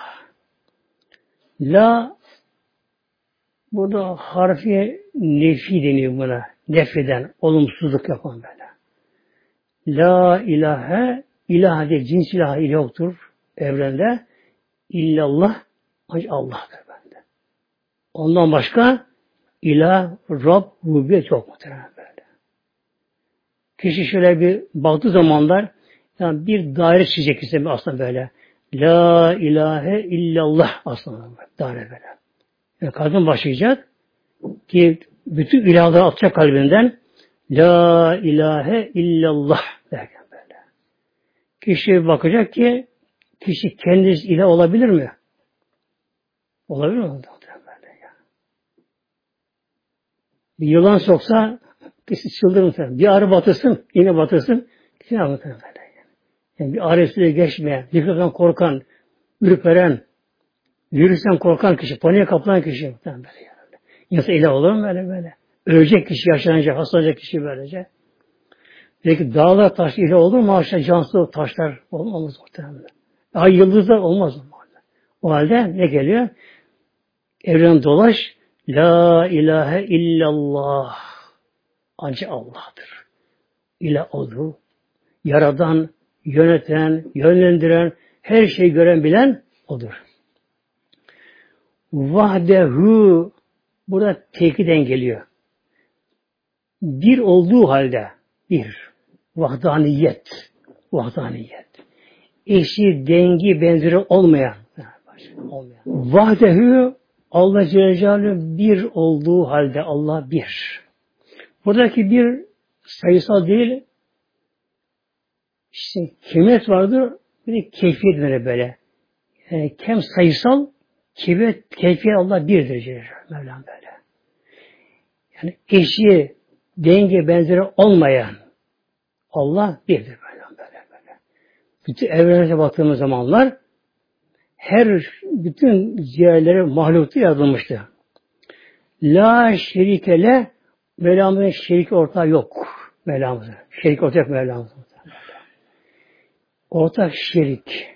La burada harfi nefi deniyor buna. Nefreden, olumsuzluk yapan böyle. La ilahe, ilah diye cins ilah yoktur evrende. İllallah, ancak Allah'tır bende. Ondan başka ilah, Rab, rububiyet yok muhtemelen böyle. Kişi şöyle bir baktığı zamanlar yani bir daire çizecek istemiyor aslında böyle. La ilahe illallah aslında daire böyle. Yani kalbin başlayacak ki bütün ilahları atacak kalbinden La ilahe illallah derken böyle. Kişi bakacak ki kişi kendisi ilah olabilir mi? Olabilir mi? Böyle ya. Bir yılan soksa kişi çıldırır. Bir arı batırsın, yine batırsın. Kişi ne yapar böyle? Yani. Yani bir arı üstüne geçmeyen, yıkıktan korkan, ürperen, virüsten korkan kişi, paniğe kapılan kişi. Böyle yani. İnsan ilah olur mu böyle böyle? Ölecek kişi, yaşlanacak, hastalanacak kişi böylece. Peki dağlar taş ilah olur mu? Aşağı cansız taşlar olmaz muhtemelen. Ay yıldızlar olmaz. O halde ne geliyor? Evren dolaş. La ilahe illallah. Ancak Allah'tır. İlah odur. Yaradan, yöneten, yönlendiren, her şeyi gören, bilen odur. Vahdehu burada tekiden geliyor. Bir olduğu halde bir. Vahdaniyet. Vahdaniyet. Eşi, dengi, benzeri olmayan. olmayan. Vahdehu Allah Celle Celaluhu bir olduğu halde Allah bir. Buradaki bir sayısal değil, işte kemiyet vardır, bir de keyfiyet böyle böyle. Yani kem sayısal, keyfiyet, keyfiyet Allah birdir Celle Mevlam böyle. Yani eşi, denge, benzeri olmayan Allah birdir böyle böyle böyle. Bütün evrene baktığımız zamanlar her bütün ciğerleri mahlukta yazılmıştı. La şerikele Mevlamızın şerik ortağı yok. Mevlamızın. Şerik ortağı yok Mevlamızın. Ortak şerik.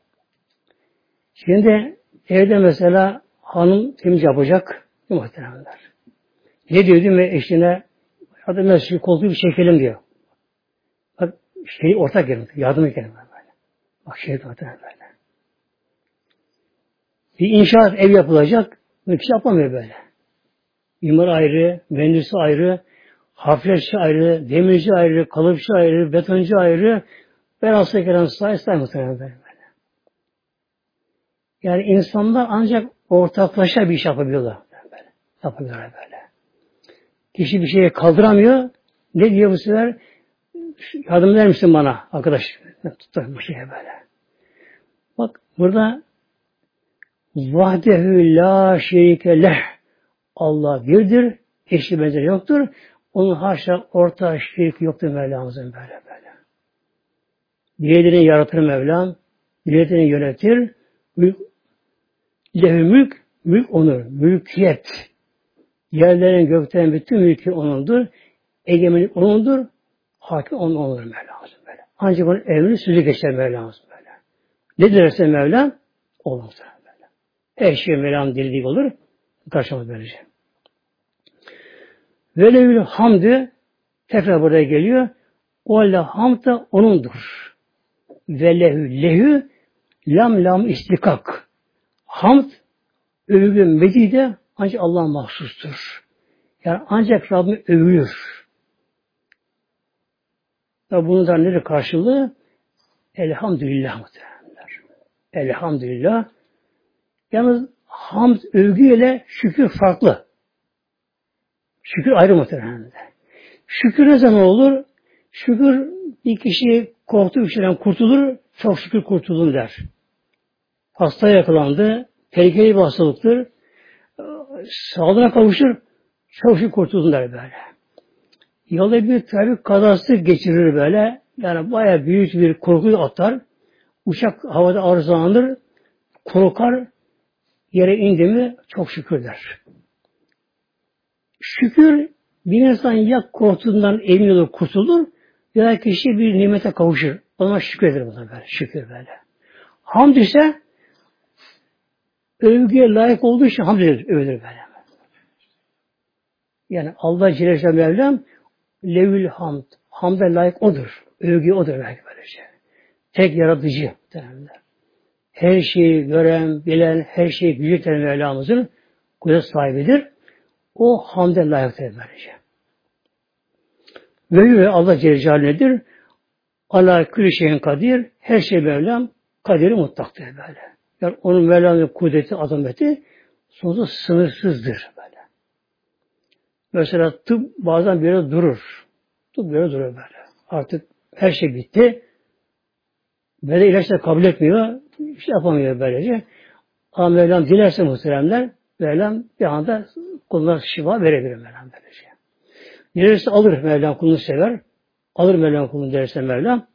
Şimdi evde mesela hanım temiz yapacak. Muhtemelenler. Ne diyor değil mi eşine? Hadi mesela koltuğu bir çekelim diyor. Bak şerik ortak gelin. Yardım edelim böyle. Bak şerik ortak böyle. Bir inşaat ev yapılacak. Bunu kişi yapamıyor böyle. Mimar ayrı, mühendisi ayrı, hafriyatçı ayrı, demirci ayrı, kalıpçı ayrı, betoncu ayrı, velhasıl gelen say say muhtemelen böyle. Yani insanlar ancak ortaklaşa bir iş yapabiliyorlar. Böyle. Yapabiliyorlar böyle. Kişi bir şeye kaldıramıyor. Ne diyor bu sefer? Yardım eder misin bana arkadaş? Tutar bu şeye böyle. Bak burada vahdehu la şerike leh. Allah birdir. Eşi benzeri yoktur. Onun haşa ortağı şerik yoktur Mevlamızın böyle böyle. Dilediğini yaratır Mevlam. Dilediğini yönetir. Mülk, lehü mülk, mülk onur. Mülkiyet. Yerlerin göklerin bütün mülkü onundur. Egemenlik onundur. Hakim onun olur Mevlamızın böyle. Ancak onun emri sözü geçer Mevlamızın böyle. Ne dilerse Mevlam olur böyle. Her şey Mevlam dilediği olur. Karşımız böylece. Velevül hamdü tekrar buraya geliyor. O hamd da onundur. Velehü lehü lam lam istikak. Hamd övgü medide ancak Allah'a mahsustur. Yani ancak Rabbim övülür. Tabi bunun da nedir karşılığı? Elhamdülillah muhtemelenler. Elhamdülillah. Yalnız hamd övgüyle şükür farklı. Şükür ayrı muhtemelenler. Şükür ne zaman olur? Şükür bir kişi korktuğu bir şeyden kurtulur, çok şükür kurtuldum der. Hastaya yakalandı, tehlikeli bir hastalıktır, sağlığına kavuşur, çok şükür kurtuldum der böyle. Yolda bir trafik kazası geçirir böyle, yani bayağı büyük bir korkuyu atar, uçak havada arızalanır, korkar, yere indi mi çok şükür der. Şükür bir insan ya korktuğundan emin olur, kurtulur, ya kişi bir nimete kavuşur. O zaman şükür eder buna böyle, şükür böyle. Hamd ise övgüye layık olduğu için hamd eder, övülür böyle. Yani Allah Celle Celle Mevlam levül hamd. Hamda layık odur. Övgü odur belki böylece. Tek yaratıcı. Derler. Her şeyi gören, bilen, her şeyi büyüten Mevlamızın kudret sahibidir. O hamde layıktır böylece. Ve Allah Celle Celaluhu'dur. Allah külli şeyin kadir. Her şey Mevlam kaderi mutlaktır böyle. Yani onun Mevlam'ın kudreti, azameti sonsuz sınırsızdır böyle. Mesela tıp bazen bir yere durur. Tıp bir yere duruyor böyle. Artık her şey bitti. Böyle ilaçlar kabul etmiyor. Bir şey yapamıyor böylece. Ama Mevlam dilerse muhteremler, Mevlam bir anda kuluna şifa verebilir Mevlam böylece. Dilerse alır Mevlam kulunu sever. Alır Mevlam kulunu dilerse Mevlam.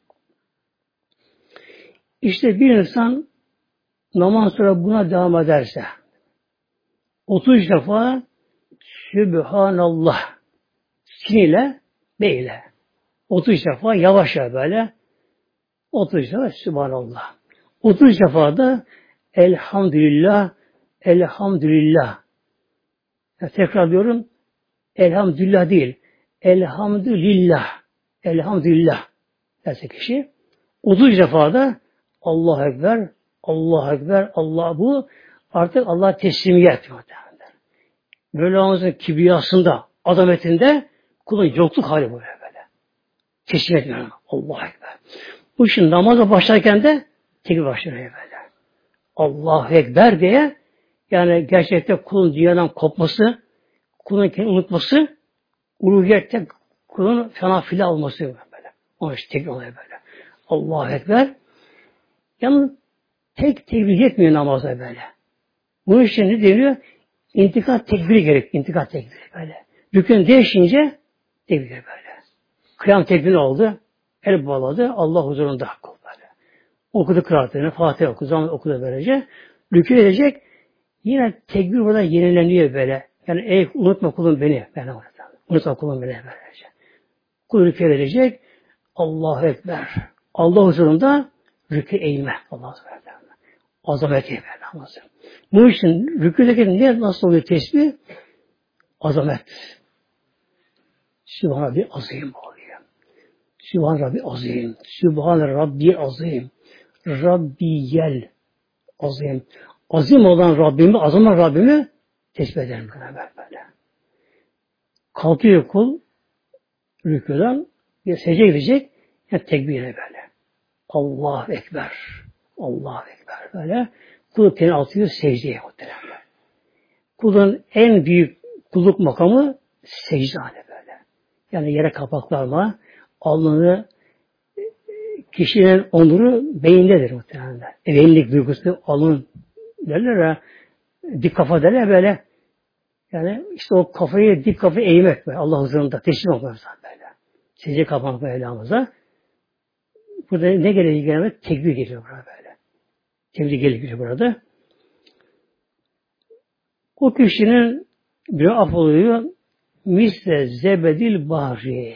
İşte bir insan namaz sonra buna devam ederse otuz defa Sübhanallah sin ile be ile otuz defa yavaşça böyle otuz defa Sübhanallah. otuz defa da Elhamdülillah Elhamdülillah. Ya tekrar diyorum Elhamdülillah değil. Elhamdülillah. Elhamdülillah derse kişi otuz defa da Allahu Ekber Allahu Ekber Allah bu artık Allah teslimiyet. Mevlamızın kibriyasında, azametinde kulun yokluk hali böyle böyle. Teslim etmiyor. Allahu Ekber. Bu için namaza başlarken de tekbir başlıyor böyle. Allahu Ekber diye yani gerçekten kulun dünyadan kopması, kulun kendini unutması, uluhiyette kulun fena filan olması böyle. Onun için tekbir oluyor böyle. Allahu Ekber. Yalnız tek tekbir yetmiyor namaza böyle. Bunun için ne deniyor? İntikal tekbiri gerek. İntikal tekbiri böyle. Rükün değişince tekbir böyle. Kıyam tekbiri oldu. El bağladı. Allah huzurunda kul böyle. Okudu kıraatını. Fatiha okudu. Zaman okudu böylece. Rükün edecek. Yine tekbir burada yenileniyor böyle. Yani ey unutma kulum beni. Ben unutma kulum beni böylece. Kul rükün edecek. Allahu Ekber. Allah huzurunda rükü eğme. Allah'a emanet. Azamet eğme. Bu için rükûdeki ne nasıl oluyor tesbih? Azamet. Sübhan Rabbi azim oluyor. Sübhan Rabbi azim. Sübhan Rabbi azim. Rabbiyel azim. Azim olan Rabbimi, azam olan Rabbimi tesbih ederim böyle böyle. Kalkıyor kul rükûdan bir secde gidecek yani tekbirle böyle. Allahu Ekber. Allahu Ekber böyle. Kul kendini atıyor secdeye muhtemelen. Kulun en büyük kulluk makamı secde hali böyle. Yani yere kapaklarla alnını kişinin onuru beyindedir muhtemelen. Evenlik duygusu alın derler ya dik kafa derler böyle. Yani işte o kafayı dik kafayı eğmek böyle. Allah huzurunda teslim olmak böyle. Secde kapanmak Mevlamıza. Burada ne gereği gelmek? Tekbir geliyor burada böyle. Tekbir geliyor burada. O kişinin bir af oluyor. Misle zebedil bahri.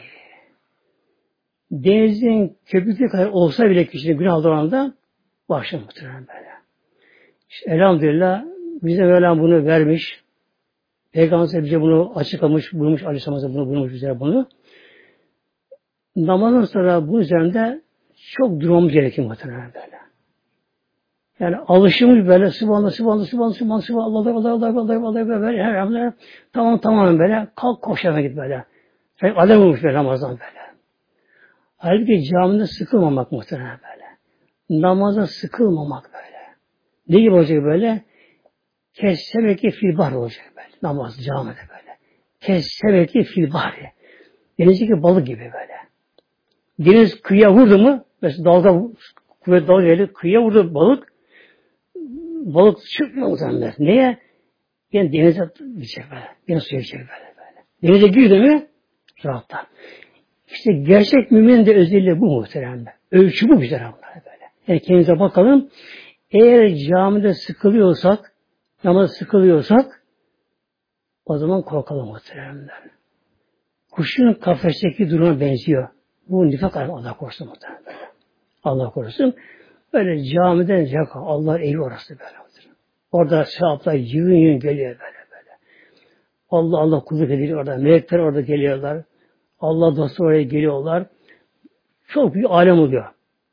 Denizin köpükleri kadar olsa bile kişinin günah durumunda başlıyor muhtemelen böyle. İşte elhamdülillah bize Mevlam bunu vermiş. Peygamber bize bunu açıklamış, bulmuş, Aleyhisselam'a bunu bulmuş bize bunu. Namazdan sonra bu üzerinde çok durmamız gerekiyor muhtemelen böyle. Yani alışımız böyle sıvanlı sıvanlı sıvanlı sıvanlı sıvanlı Allah Allah Allah Allah Allah Allah böyle her an tamam tamam böyle kalk koşana git böyle. Sen alem olmuş böyle Ramazan böyle. Halbuki camide sıkılmamak muhtemelen böyle. Namaza sıkılmamak böyle. Ne gibi olacak böyle? Kessebeki filbar olacak böyle. Namaz camide böyle. Kessebeki filbari. Denizdeki balık gibi böyle. Deniz kıyıya vurdu mu mesela dalga kuvvet dalga geldi kıyıya vurdu balık balık çıkmıyor muhtemelen. Neye? Yani denize gidecek böyle. Deniz suya gidecek böyle böyle. Denize girdi mi? Rahatlar. İşte gerçek müminin de özelliği bu muhtemelen. Ölçü bu güzel bunlar böyle. Yani kendimize bakalım. Eğer camide sıkılıyorsak, namazda sıkılıyorsak o zaman korkalım muhtemelen. Kuşun kafesteki duruma benziyor. Bu nifak Allah korusun muhtemelen. Allah korusun. Böyle camiden caka. Allah evi orası böyle. Orada sevaplar yığın yığın geliyor böyle böyle. Allah Allah kulluk ediyor orada. Melekler orada geliyorlar. Allah dostu oraya geliyorlar. Çok büyük alem oluyor.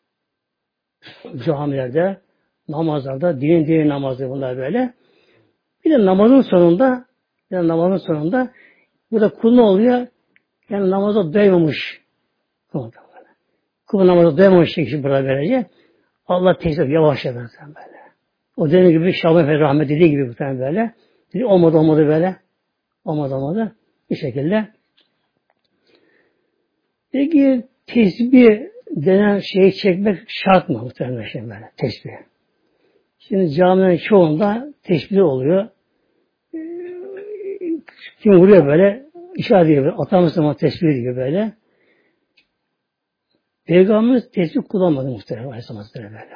Camilerde, namazlarda, dinin dinin namazı bunlar böyle. Bir de namazın sonunda, bir de namazın sonunda burada kul ne oluyor? Yani namaza doymamış. Kul namaza doymamış kişi burada böylece. Allah teyze yavaş yavaş böyle. O dediğim gibi Şaban Efendi rahmet dediği gibi muhtemelen böyle. Dedi, olmadı olmadı böyle. Olmadı olmadı. Bir şekilde. Peki tesbih denen şeyi çekmek şart mı muhtemelen şey böyle? Tesbih. Şimdi camilerin çoğunda tesbih oluyor. Kim vuruyor böyle? İşaret ediyor böyle. Atamız zaman tesbih diyor böyle. Peygamberimiz tesbih kullanmadı muhtemelen Aleyhisselam Hazretleri böyle.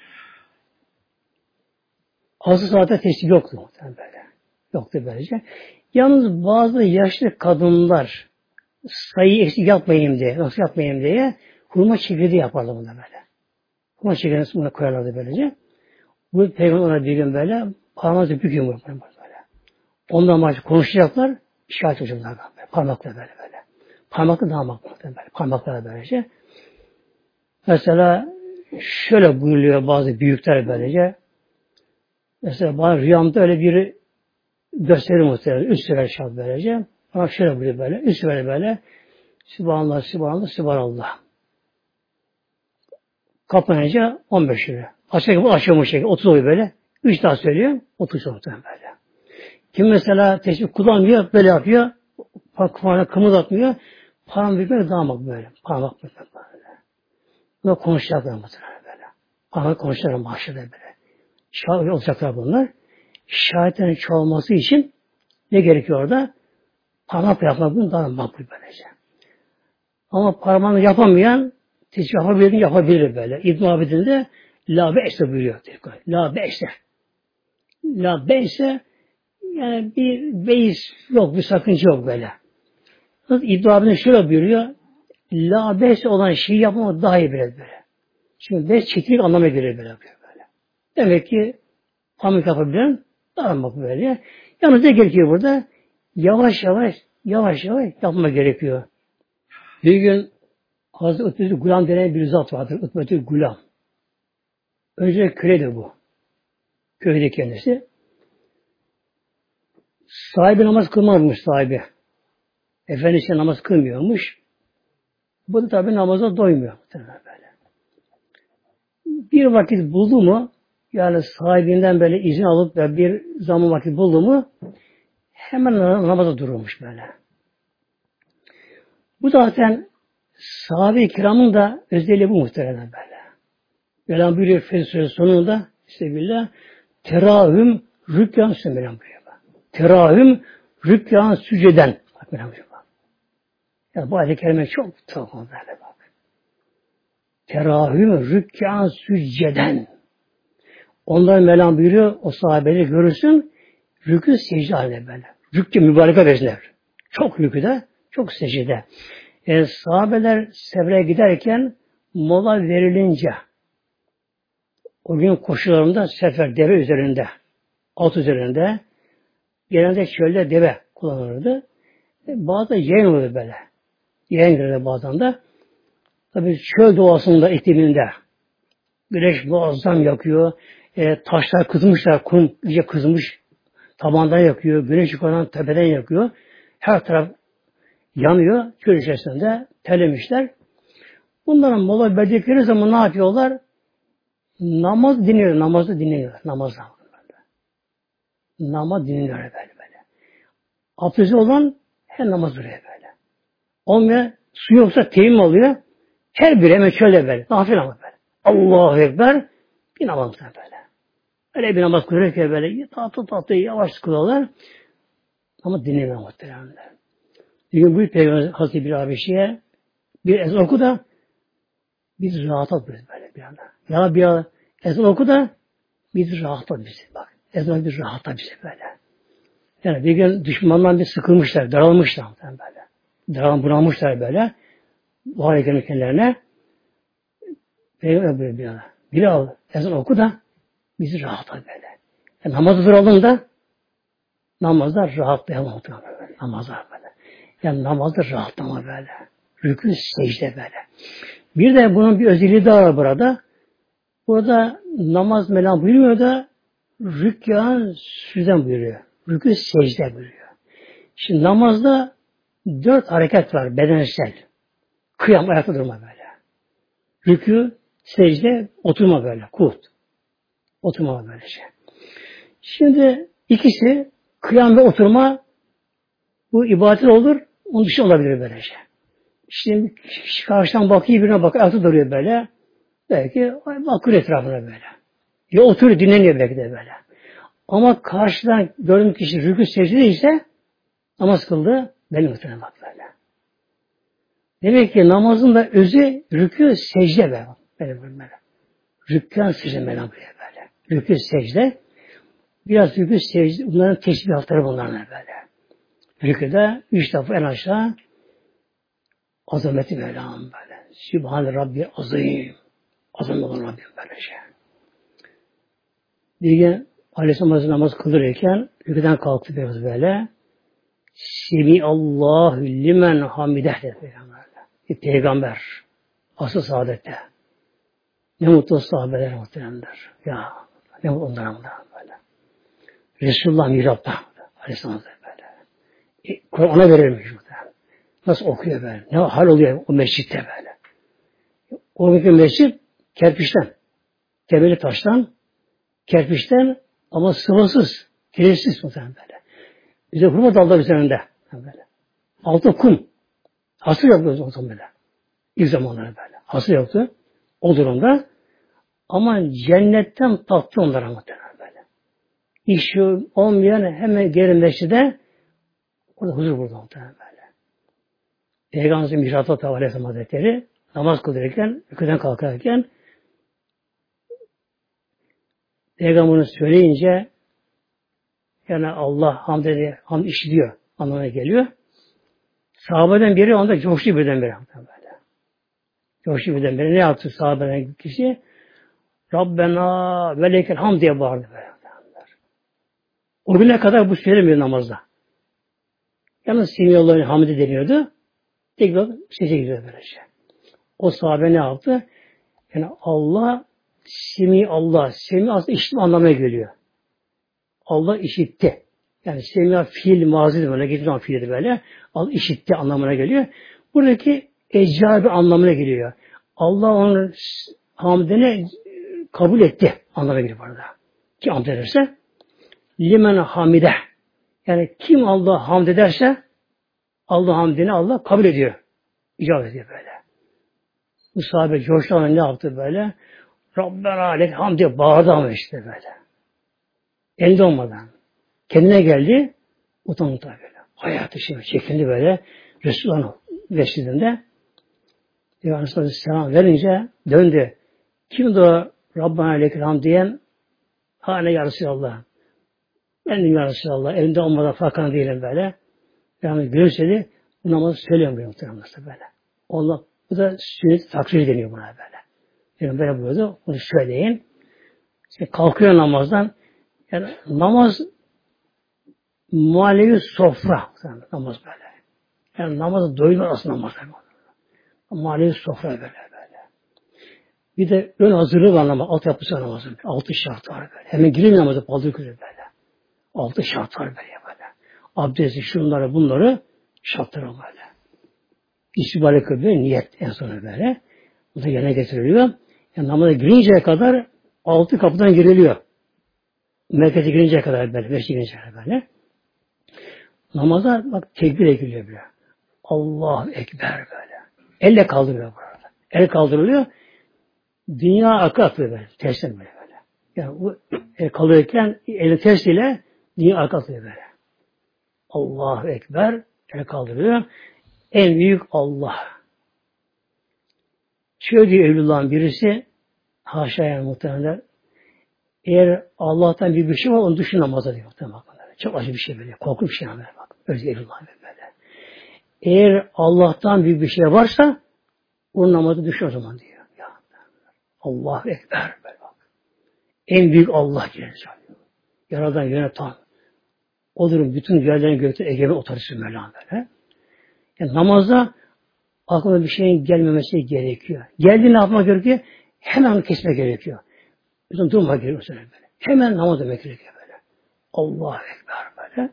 Asıl saatte tesbih yoktu muhtemelen böyle. Yoktu böylece. Yalnız bazı yaşlı kadınlar sayı eksik yapmayayım diye, nasıl yapmayayım diye hurma çekirdeği yaparlar bunda böyle. Hurma çekirdeğini buna koyarlardı böylece. Bu peygamber ona bir gün böyle parmağınızı büküyor böyle. Ondan maçı konuşacaklar, şahit olacaklar böyle. Parmakla böyle böyle. Parmakla daha makbul böyle. Parmakla böylece. Mesela şöyle buyuruyor bazı büyükler böylece. Mesela bana rüyamda öyle biri gösterir muhtemelen. Üst sefer şart böylece. Ama şöyle buyuruyor böyle. Üst sefer böyle. Sübhanallah, Sübhanallah, Sübhanallah. Kapanınca on beş lira. Açık bu açılmış şekilde. otuz oluyor böyle. üç daha söylüyor. otuz oluyor böyle. Kim mesela tesbih kullanmıyor, böyle yapıyor. Parmağına kımıldatmıyor. Parmak bükmek daha mı böyle? Parmak bükmek böyle. Buna konuşacaklar muhtemelen böyle. Parmak konuşacaklar mahşerde böyle. Şahit olacaklar bunlar. Şahitlerin çoğalması için ne gerekiyor orada? Parmak yapmak bunun daha makbul böylece. Ama parmağını yapamayan tesbih yapabilir, yapabilir böyle. İbn Abidin de la be'se buyuruyor. La be'se. La be'se yani bir beis yok, bir sakınca yok böyle. İbn Abidin şöyle buyuruyor. La be'se olan şeyi yapmak daha iyi böyle böyle. Çünkü beş çekilik anlamına gelir böyle böyle. Demek ki parmak yapabilen daha makbul böyle. Yalnız ne gerekiyor burada? Yavaş yavaş, yavaş yavaş yapma gerekiyor. Bir gün Hazreti Utbetül Gulam denen bir zat vardır. Utbetül Gulam. Önce köledir bu. Köyde kendisi. Sahibi namaz kılmazmış sahibi. Efendisi namaz kılmıyormuş. Bu da tabi namaza doymuyor. Böyle. Bir vakit buldu mu, yani sahibinden böyle izin alıp da bir zaman vakit buldu mu, hemen namaza dururmuş böyle. Bu zaten sahabe-i kiramın da özelliği bu muhtemelen böyle. Mevlam buyuruyor Fetih sonunda işte billah terahüm rükkan sümelen buyuruyor. Terahüm rükkan süceden. Bak Mevlam buyuruyor. Ya bu ayet-i kerime çok tuhaf böyle bak. Terahüm rükkan sücceden. Onların Mevlam buyuruyor o sahabeleri görürsün rükû secde haline böyle. Rükû mübareke versinler. Çok rükûde, çok secde. Yani sahabeler sefere giderken mola verilince o gün koşularında sefer deve üzerinde, at üzerinde genelde çölde deve kullanılırdı. Bazı yayın olurdu böyle. Yayın gelirdi bazen de. Tabii çöl doğasında, ikliminde güneş muazzam yakıyor. E, taşlar kızmışlar, kum iyice kızmış. Tabandan yakıyor, güneş yukarıdan tepeden yakıyor. Her taraf yanıyor. Çöl içerisinde terlemişler. Bunların mola verdikleri zaman ne yapıyorlar? Namaz dinliyor, namazı dinliyor. Namazı namaz dinliyor böyle böyle. Abdesti olan her namaz duruyor böyle. Olmuyor, su yoksa teyemmüm alıyor. Her biri hemen şöyle böyle. Nafile namaz böyle. Allahu Ekber bir namaz böyle. Öyle bir namaz kılırken böyle tatlı tatlı yavaş kılıyorlar. Ama dinlemiyor muhtemelen. Bir gün büyük Peygamber Hazreti bir Habeşi'ye bir ezan oku da biz rahat ol böyle bir anda. Ya bir ezan oku da biz rahat ol bizi. Bak ezan bir rahat ol bizi böyle. Yani bir gün düşmandan bir sıkılmışlar, daralmışlar böyle. Daral bunalmışlar böyle. Bu hareketin kendilerine Peygamber böyle bir anda. Bilal ezan oku da bizi rahat ol böyle. Yani namazı duralım da namazda rahatlayalım. Namazlar böyle. Yani namazda rahatlama böyle. Rükû secde böyle. Bir de bunun bir özelliği daha var burada. Burada namaz melam buyurmuyor da rükû süzen buyuruyor. Rükû secde buyuruyor. Şimdi namazda dört hareket var bedensel. Kıyam ayakta durma böyle. Rükû, secde, oturma böyle. Kut. Oturma böyle şey. Şimdi ikisi kıyam ve oturma bu ibadet olur. Onun dışı olabilir böyle şey. Şimdi karşıdan bakıyor birine bak ayakta duruyor böyle. Belki bakıyor etrafına böyle. Ya oturuyor dinleniyor belki de böyle. Ama karşıdan gördüğüm kişi rükû secde ise namaz kıldı. Benim muhtemelen bak böyle. Demek ki namazın da özü rükû secde böyle. Böyle böyle. Rükû secde böyle böyle. Rükû secde. Biraz rükû secde. Bunların tesbihatları bunların böyle. Rükûda üç defa en aşağı azameti Mevlam böyle. Sübhane Rabbi azim. Azam olan Rabbim böyle şey. Bir gün Aleyhisselam Hazretleri namaz kıldırırken rükûden kalktı biraz böyle. Semi Allahu limen hamideh dedi Peygamber. Bir peygamber. Asıl saadette. Ne mutlu sahabeler muhteremler. Ya ne mutlu onlara böyle. Resulullah mihrapta. Aleyhisselam Hazretleri böyle. E, Kur'an'a verilmiş muhterem. Nasıl okuyor böyle. Ne hal oluyor o mescitte böyle. O mescit kerpiçten. Temeli taştan. Kerpiçten ama sıvasız. Kiresiz muhterem böyle. Bize hurma dallar üzerinde. Böyle. Altı kum. Hasır yoktu o zaman böyle. İlk zamanları böyle. Hasır yoktu. O durumda. Ama cennetten tattı onlara muhtemelen böyle. İşi olmayan hemen geri meşride orada huzur buldu muhtemelen böyle. Peygamberimizin Mihrap'ta Aleyhisselam Hazretleri namaz kılırken, rükûden kalkarken Peygamberimiz söyleyince yani Allah hamd ediyor, hamd işliyor anlamına geliyor. Sahabeden biri onda coştu birdenbire. Böyle. Coştu birdenbire. Ne yaptı sahabeden kişi? Rabbena ve lekel hamd diye bağırdı. Böyle. O güne kadar bu söylemiyor namazda. Yalnız Semiyollah'ın hamdi deniyordu. Tekrar sese giriyor böylece. O sahabe ne yaptı? Yani Allah, Semi Allah. Semi aslında işitme anlamına geliyor. Allah işitti. Yani semya fiil mazidir böyle. Geçmiş zaman fiildir böyle. Al işitti anlamına geliyor. Buradaki ecabi anlamına geliyor. Allah onun hamdini kabul etti anlamına geliyor burada. Kim hamd ederse limen hamide. Yani kim Allah hamd ederse Allah hamdini Allah kabul ediyor. İcabet ediyor böyle. Bu sahabe coştuğunda ne yaptı böyle? Rabbena aleyk hamd diye bağırdı ama işte böyle. Elde olmadan. Kendine geldi. Utandı böyle. Hayatı şimdi çekildi böyle. Resulullah'ın mescidinde. Diyor Aleyhisselam verince döndü. Kimdi o Rabbena aleyk hamd diyen? Hane ya Resulallah. Ben de ya Resulallah. Evinde olmadan farkına değilim böyle. Yani gülümsedi. Bu namazı söylüyorum muhtemelen böyle. Allah bu da sünnet takrir deniyor buna böyle. Yani böyle buyurdu. Bunu söyleyin. İşte kalkıyor namazdan. Yani namaz muhallevi sofra. Yani namaz böyle. Yani namazı doyulur aslında namaz. Muhallevi sofra böyle böyle. Bir de ön hazırlığı var namaz. Alt yapısı var namazın. Altı şart var böyle. Hemen girin namazı. Paldır kırıyor böyle. Altı şart var böyle böyle. Abdesti şunları bunları şartları böyle. İstibale kılıyor. Niyet en sonu böyle. Bu da yerine getiriliyor. Yani namaza girinceye kadar altı kapıdan giriliyor. Merkeze girinceye kadar böyle. Beşe girinceye kadar böyle. Namaza bak tekbire giriyor böyle. Allahu Ekber böyle. Elle kaldırılıyor burada. El kaldırılıyor. Dünya arka atıyor böyle. Tersten böyle böyle. Yani bu el kaldırırken elin tersiyle dünya arka atıyor böyle. Allahu Ekber. El kaldırıyor. En büyük Allah. Şöyle diyor Evlullah'ın birisi haşa yani muhtemelen eğer Allah'tan bir bir şey var onu düşün namaza diyor muhtemelen. Çok acı bir şey böyle. Korkunç bir şey böyle bak. Öyle Evlullah'ın böyle. Eğer Allah'tan bir bir şey varsa onun namazı düşün o zaman diyor. Ya, Allahu Ekber böyle bak. En büyük Allah diye söylüyor. Yaradan yöneten. Odur bütün yerlerin gökte egemen otorisi Mevlam böyle. Yani namazda aklına bir şeyin gelmemesi gerekiyor. Geldiğini yapmak gerekiyor. Hemen onu kesmek gerekiyor. Bizim durma gerekiyor böyle. Hemen namaz demek gerekiyor böyle. Allahu Ekber böyle.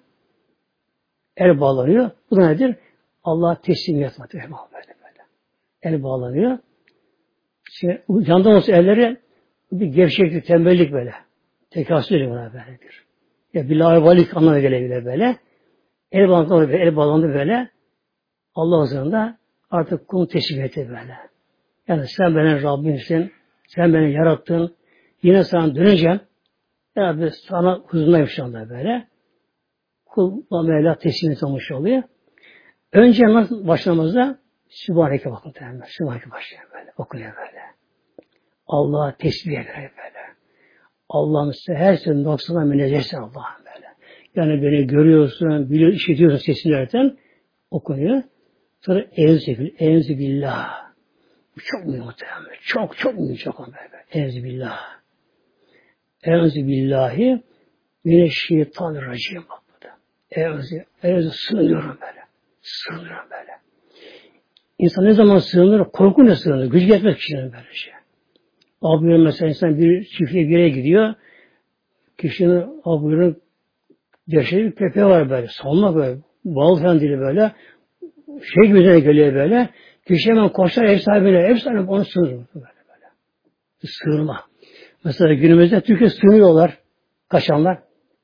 El bağlanıyor. Bu da nedir? Allah'a teslimiyet var. Böyle böyle. El bağlanıyor. Şimdi yandan olsa elleri bir gevşeklik, tembellik böyle. Tekasül ediyor buna böyle bir. Ya billahi valik anlamına gelebilir böyle. El bağlandı böyle. El bağlandı böyle. Allah huzurunda artık kulu teslim etti böyle. Yani sen benim Rabbimsin. Sen beni yarattın. Yine sana döneceğim. Ya Rabbi sana huzurundayım şu anda böyle. Kul Mevla teslimiyet olmuş oluyor. Önce başlamazda Sübhaneke bakın. Sübhaneke başlıyor böyle. Okuyor böyle. Allah'a tesbihe göre böyle. Allah'ın her şeyin noksanına münezzehsin Allah'ım böyle. Yani beni görüyorsun, biliyorsun, işitiyorsun sesini öğreten okunuyor. Sonra enzü, enzü billah. Bu çok mühim muhtemelen. Çok çok mühim çok böyle. Enzü billah. Enzü billahi mineşşeytanirracim bak burada. Enzü, enzü sığınıyorum böyle. Sığınıyorum böyle. İnsan ne zaman sığınır? Korkunca sığınır. Gücü yetmez kişinin böyle şey. Abiyonu mesela insan bir çiftliğe bir yere gidiyor. Kişinin abiyonun yaşadığı bir köpeği var böyle. Salma böyle. Bal falan dili böyle. Şey gibi üzerine geliyor böyle. Kişi hemen koşar ev sahibine. Ev sahibi onu sığınır. Böyle böyle. Sığınma. Mesela günümüzde Türkiye sığınıyorlar. Kaçanlar.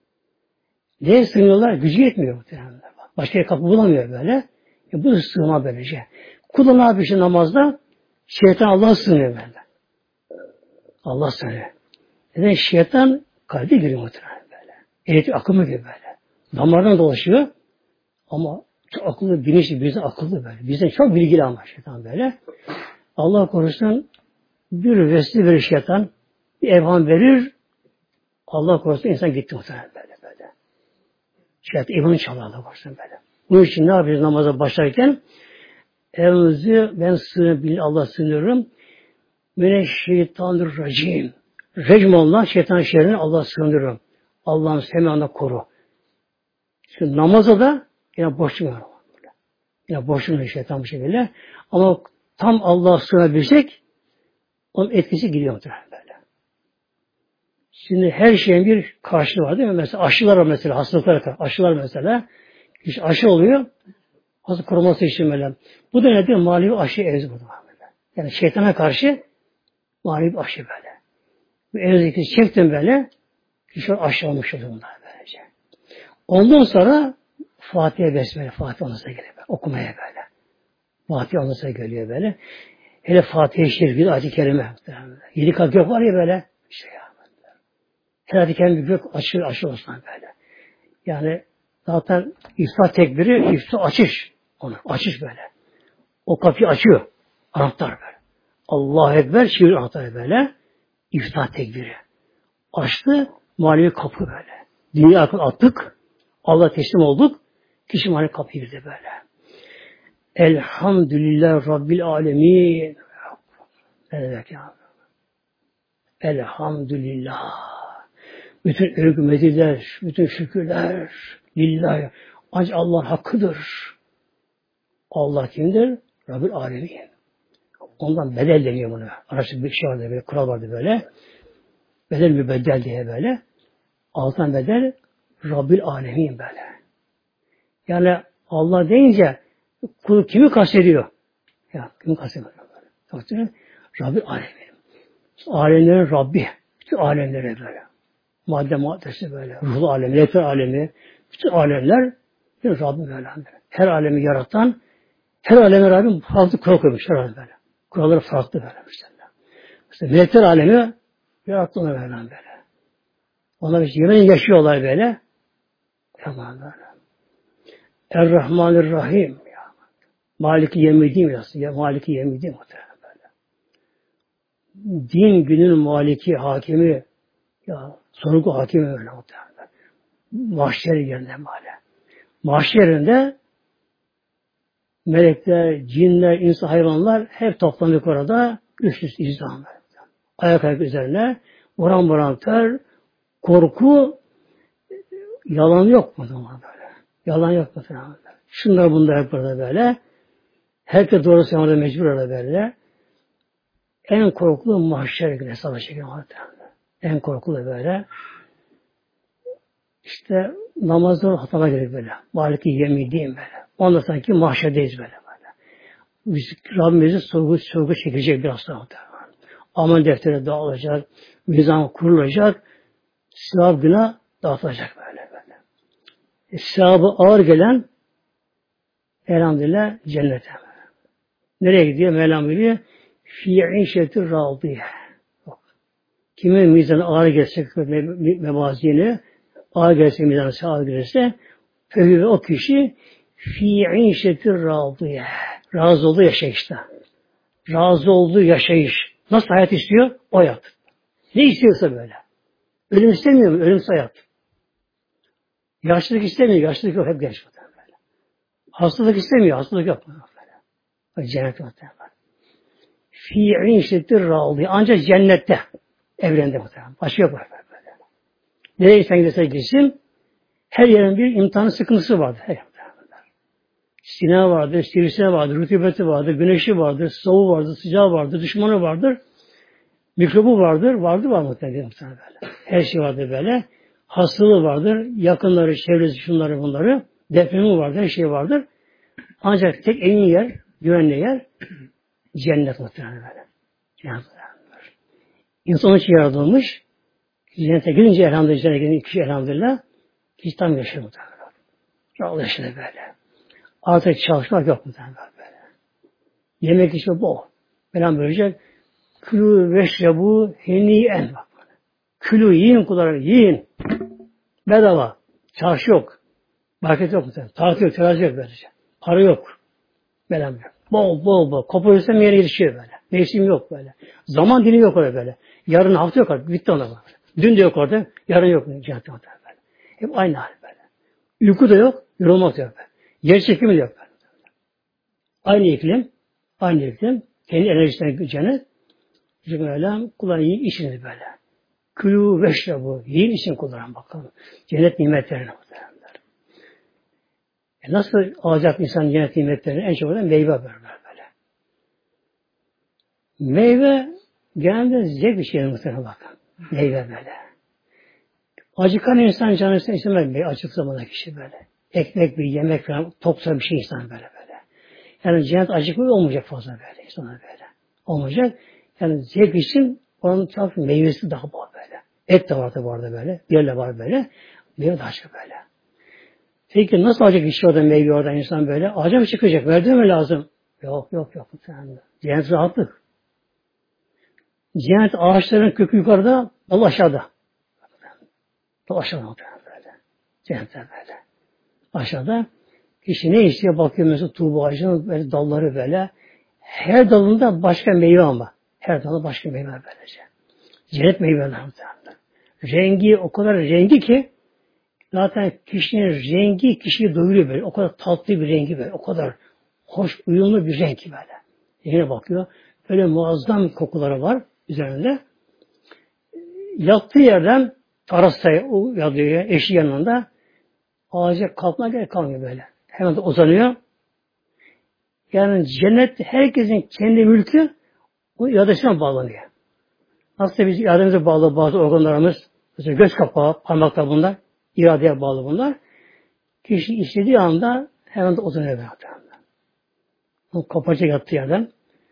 Neye sığınıyorlar? Gücü yetmiyor muhtemelen. Başka bir kapı bulamıyor böyle. E bu sığınma böylece. Kulu ne yapıyor namazda? Şeytan Allah'a sığınıyor böyle. Allah sığınıyor. Neden? Şeytan kalbi giriyor muhtemelen böyle. Elektrik akımı gibi böyle. Damardan dolaşıyor. Ama çok akıllı, bilinçli, bizden akıllı böyle. Bizden çok bilgili ama şeytan böyle. Allah korusun bir vesile verir şeytan. Bir evham verir. Allah korusun insan gitti muhtemelen böyle böyle. Şeytan evhamı çalar Allah korusun böyle. Bunun için ne yapıyoruz namaza başlarken? Evimizi ben sığınıyorum, Allah sığınıyorum. Mineşşeytanirracim. Recm olan şeytan şerrinden Allah sığınıyorum. Allah'ın semanına koru. Şimdi namaza da yine boşluyor. Yine boşluyor şeytan bu şekilde. Ama tam Allah'a sığınabilsek onun etkisi gidiyor böyle. Şimdi her şeyin bir karşılığı var değil mi? Mesela aşılar var mesela, hastalıklar, aşılar mesela. İşte aşı oluyor, hasta koruması için böyle. Bu da nedir? Manevi aşı evzi bu da böyle. Yani şeytana karşı manevi aşı böyle. Bu evzdeki çektim böyle, kişi aşı olmuş oluyor bunlar böylece. Ondan sonra Fatiha Besmele, Fatiha ondan sonra geliyor böyle, okumaya böyle. Fatiha ondan sonra geliyor böyle. Hele Fatiha-i Şerif, bir ayet-i kerime. Yedi kat gök var ya böyle. İşte ya. Her ayet-i kerime bir gök açı, açı olsun böyle. Yani zaten iftihar tekbiri, iftihar açış. Onu açış böyle. O kapıyı açıyor. Anahtar böyle. Allahu Ekber, şiir anahtarı böyle. İftihar tekbiri. Açtı, manevi kapı böyle. Dünya attık, Allah'a teslim olduk. Kişi manevi kapıyı girdi böyle. Elhamdülillah Rabbil Alemin. Ne demek ya? Elhamdülillah. Bütün övgü mediler, bütün şükürler lillahi. Ancak Allah hakkıdır. Allah kimdir? Rabbil Alemin. Ondan bedel deniyor bunu. Araçta bir şey vardı böyle, kural vardı böyle. Bedel mübeddel diye böyle. Alttan bedel Rabbil Alemin böyle. Yani Allah deyince kulu kimi kastediyor? Ya kimi kastediyor? Böyle. Rabbil Alemin. Alemlerin Rabbi. Bütün alemlere böyle. Madde maddesi böyle. Ruhlu alemi, lefer alemi. Bütün alemler bir Rabbi böyle. Her alemi yaratan, her aleme Rabbim farklı kural koymuş. Her böyle. Kuralları farklı böyle. Mesela, mesela melekler alemi yarattı onu böyle. böyle. Onlar işte yemeğin yaşıyorlar böyle. Tamam böyle. Er-Rahmanir-Rahim. Maliki yemidiyim aslında. Maliki yemidiyim muhtemelen böyle. Din günün maliki, hakimi, ya sorgu hakimi öyle muhtemelen. Mahşer yerinde böyle. Mahşer yerinde melekler, cinler, insan, hayvanlar hep toplandık orada. Üst üste izdiham. Ayak ayak üzerine vuran vuran ter, korku, yalan yok mu zaman böyle? Yalan yok mu zaman böyle? Şunlar bunlar hep burada böyle. Herkes doğru söylemede mecbur orada böyle. En korkulu mahşer günü hesaba çekiyor. En korkulu böyle. İşte namazda hatalar gelir böyle. Maliki yemidiyim böyle. Ondan sanki mahşerdeyiz böyle böyle. Biz Rabbimizin sorgu, sorgu çekecek biraz daha. Amel defteri dağılacak. Mizan kurulacak. Sevap günah dağıtılacak böyle böyle. E, sevabı ağır gelen elhamdülillah cennete. Nereye gidiyor? Mevlam biliyor. Fî işetir râdiye. Kimin mizanı ağır gelse mevazini ağır gelse mizanı ağır gelse fehü o kişi fî işetir râdiye. Razı olduğu yaşayışta. Razı olduğu yaşayış. Nasıl hayat istiyor? O hayat. Ne istiyorsa böyle. Ölüm istemiyor mu? Ölümsüz hayat. Yaşlılık istemiyor. Yaşlılık yok. Hep genç. Böyle. Hastalık istemiyor. Hastalık yok. Böyle. Cennet muhtemelen. Fî işetir râdiye. Ancak cennette. Evrende muhtemelen. Başka yok böyle. Nereye insan giderse gitsin, her yerin bir imtihanı sıkıntısı vardır. Her yerin. Silah vardır, sivrisineği vardır, rutubeti vardır, güneşi vardır, soğuğu vardır, sıcağı vardır, düşmanı vardır, mikrobu vardır, vardır var muhtemelen böyle. Her şey vardır böyle. Hastalığı vardır, yakınları, çevresi, şunları bunları, depremi vardır, her şey vardır. Ancak tek en iyi yer, güvenli yer, cennet muhtemelen böyle. Cennet muhtemelen. İnsan için yaratılmış, cennete gidince elhamdülillah, cennete gidince kişi elhamdülillah, hiç tam yaşıyor muhtemelen. Allah yaşıyor böyle. Artık çalışmak yok muhtemelen böyle. Yemek işte bol. Falan böylece külü veşrebu heniyen bak. Külü yiyin kullarını yiyin. Bedava. Çarşı yok. Market yok muhtemelen. Tatil yok, terazi yok böylece. Para yok. Falan böyle. Bol bol bol. Koparırsam yere yetişiyor böyle. Mevsim yok böyle. Zaman dili yok orada böyle. Yarın hafta yok orada. Bitti ona böyle. Dün de yok orada. Yarın yok. Cennet böyle. Hep aynı hal böyle. Uyku da yok. Yorulmak da yok böyle. Yer çekimi de yok böyle. Aynı iklim. Aynı iklim. Kendi enerjisinden cennet. Çünkü öyle kullanın yiyin işiniz böyle. Külü veşrebu. Yiyin için kullanın bakalım. Cennet nimetlerine muhtemelen. E nasıl alacak insan cennet nimetlerini? En çok da meyve böyle böyle. Meyve genelde zevk bir şey muhtemelen bakın. Meyve böyle. Acıkan insan canı istemez bir acık zamanda kişi böyle. Ekmek bir yemek falan topsa bir şey insan böyle böyle. Yani cennet acıklı olmayacak fazla böyle insana böyle. Olmayacak. Yani zevk için onun çok meyvesi daha bol böyle. Et de vardı bu arada böyle. Diğer de var böyle. Meyve daha çok böyle. Peki nasıl alacak kişi orada meyve orada insan böyle? Ağaca mı çıkacak? Verdi mi lazım? Yok yok yok. Cennet rahatlık. Cennet ağaçların kökü yukarıda, dal aşağıda. Dal aşağıda böyle. Cennette böyle. Aşağıda kişi ne istiyor bakıyor mesela tuğba ağacının böyle dalları böyle. Her dalında başka meyve ama. Her dalında başka meyve böylece. Cennet meyveler. Rengi o kadar rengi ki zaten kişinin rengi kişiyi doyuruyor böyle. O kadar tatlı bir rengi böyle. O kadar hoş, uyumlu bir renk böyle. Yine bakıyor. Böyle muazzam kokuları var üzerinde. Yattığı yerden terasta yatıyor eşi yanında. Ağaca kalkma gerek kalmıyor böyle. Hemen de uzanıyor. Yani cennet herkesin kendi mülkü o iradesine bağlanıyor. Aslında biz irademize bağlı bazı organlarımız, mesela göz kapağı, parmaklar bunlar, iradeye bağlı bunlar. Kişi istediği anda hemen de uzanıyor böyle. O kapacak yattığı yerden.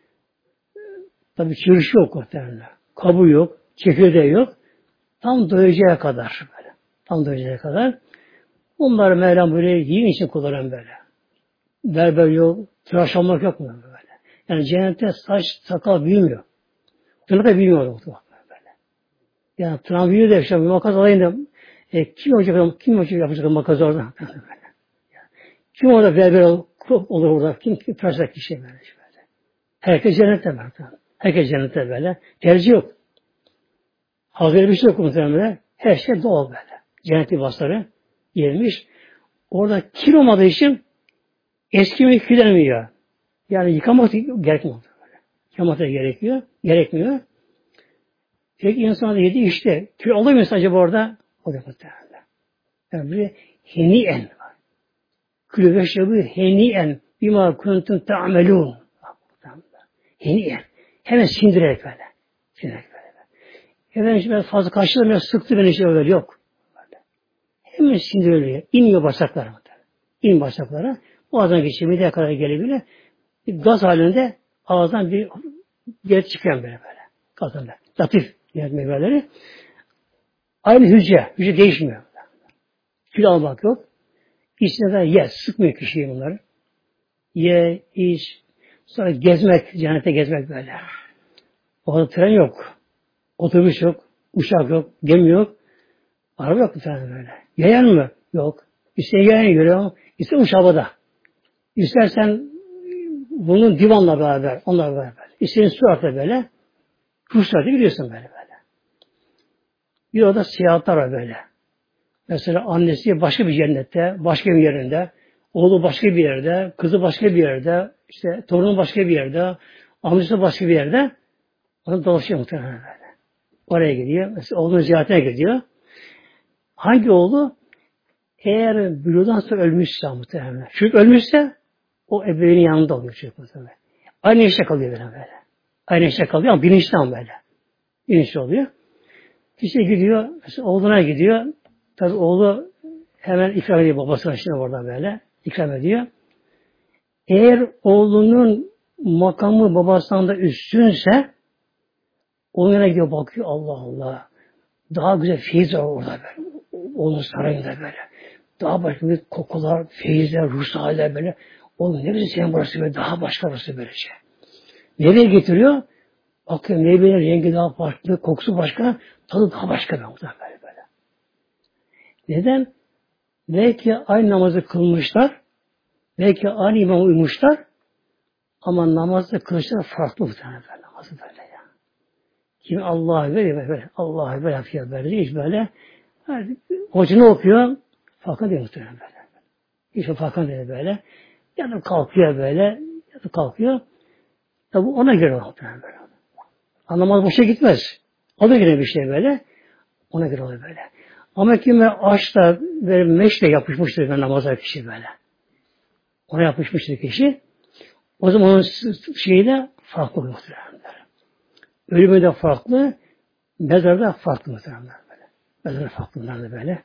Tabii çırışı yok muhtemelen. Kabuğu yok, çekirdeği yok. Tam doyacağı kadar böyle. Tam doyacağı kadar. Bunları Mevlam böyle yiyin için kullanan böyle. Berber yok, tıraş olmak yok mu böyle. Yani cennette saç, sakal büyümüyor. Tırnak da büyümüyor böyle. Yani tırnak büyüyor da işte bir makas alayım da e, kim olacak, kim olacak yapacak makas orada? Kim orada berber olur orada? Kim, kim tıraş edecek kişi böyle. Herkes cennette böyle. Herkes cennette böyle. Tercih yok. Hazır bir şey yok muhtemelen. Her şey doğal böyle. Cennet libasları gelmiş. Orada kir olmadığı için eskimek kirlenmiyor. Yani yıkamak gerekmiyor. Yıkamak da gerekiyor. Gerekmiyor. Peki insan da yedi işte. Kir alıyor mu acaba orada? O da muhtemelen. Yani böyle heniyen var. Külü ve şebi heniyen bima kuntum ta'melun. Heniyen. Hemen sindirerek böyle. Sindirerek böyle. Efendim işte fazla karşılamıyor, sıktı beni işte böyle. Yok. Böyle. Hemen sindiriliyor. İniyor bağırsaklara. İn bağırsaklara. Boğazdan geçiyor. Mideye kadar gelebilir. Bir gaz halinde ağızdan bir geri çıkıyor böyle böyle. Gazında. Latif meyveleri. Aynı hücre. Hücre değişmiyor. Kül almak yok. İçine de ye. Sıkmıyor kişiyi bunları. Ye, iç. Sonra gezmek. Cennete gezmek böyle. Orada tren yok. Otobüs yok. Uçak yok. Gemi yok. Araba yok bir tane böyle. Yayan mı? Yok. İşte yayan görüyor. İşte uç havada. İstersen bunun divanla beraber, onlarla beraber. İsteyen süratle böyle. Kuşlarda gidiyorsun böyle böyle. Bir orada seyahatler var böyle. Mesela annesi başka bir cennette, başka bir yerinde, oğlu başka bir yerde, kızı başka bir yerde, işte torunu başka bir yerde, amcası başka bir yerde. Onu dolaşıyor muhtemelen böyle. Oraya gidiyor. Mesela oğlunun ziyaretine gidiyor. Hangi oğlu? Eğer bülüğden sonra ölmüşse muhtemelen. Çocuk ölmüşse o ebeveynin yanında oluyor çocuk muhtemelen. Aynı işte kalıyor böyle böyle. Aynı işte kalıyor ama bilinçli ama böyle. Bilinçli oluyor. Kişi gidiyor, mesela oğluna gidiyor. Tabii oğlu hemen ikram ediyor babasına şimdi orada böyle. İkram ediyor. Eğer oğlunun makamı babasından da üstünse onun yanına gidiyor bakıyor. Allah Allah. Daha güzel feyiz var orada böyle. Onun sarayında böyle. Daha başka bir kokular, feyizler, ruhsaller böyle. Oğlum ne güzel senin burası böyle. Daha başka burası böylece. Nereye getiriyor? Bakıyor meyvenin rengi daha farklı, kokusu başka, tadı daha başka böyle böyle. Neden? Belki aynı namazı kılmışlar, belki aynı imama uymuşlar, ama namazda kılışlar farklı bir tane böyle namazı böyle ya. Kim Allah'a böyle böyle, Allah'a böyle yapıyor böyle, hiç böyle. Yani, hocunu okuyor, farkında değil muhtemelen böyle. Hiç o farkında değil böyle. Yatıp kalkıyor böyle, yatıp kalkıyor. Tabi ona göre muhtemelen böyle. Namaz boşa gitmez. Alır yine bir şey böyle. Ona göre oluyor böyle. Ama kime ağaçla böyle meşle yapışmıştır böyle namaza kişi böyle. Ona yapışmıştır kişi. O zaman onun şeyi de farklı muhtemelen. Ölümü de farklı, mezarı da farklı muhtemelen böyle. Özel farklılar da böyle.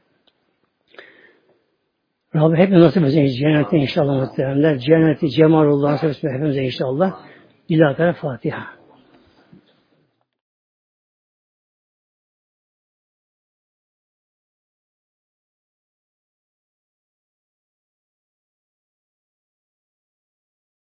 Rabbim hepimiz nasip etsin cennette inşallah muhteremler. Cenneti cemalullah nasip etsin hepimize inşallah. İlahi Fatiha.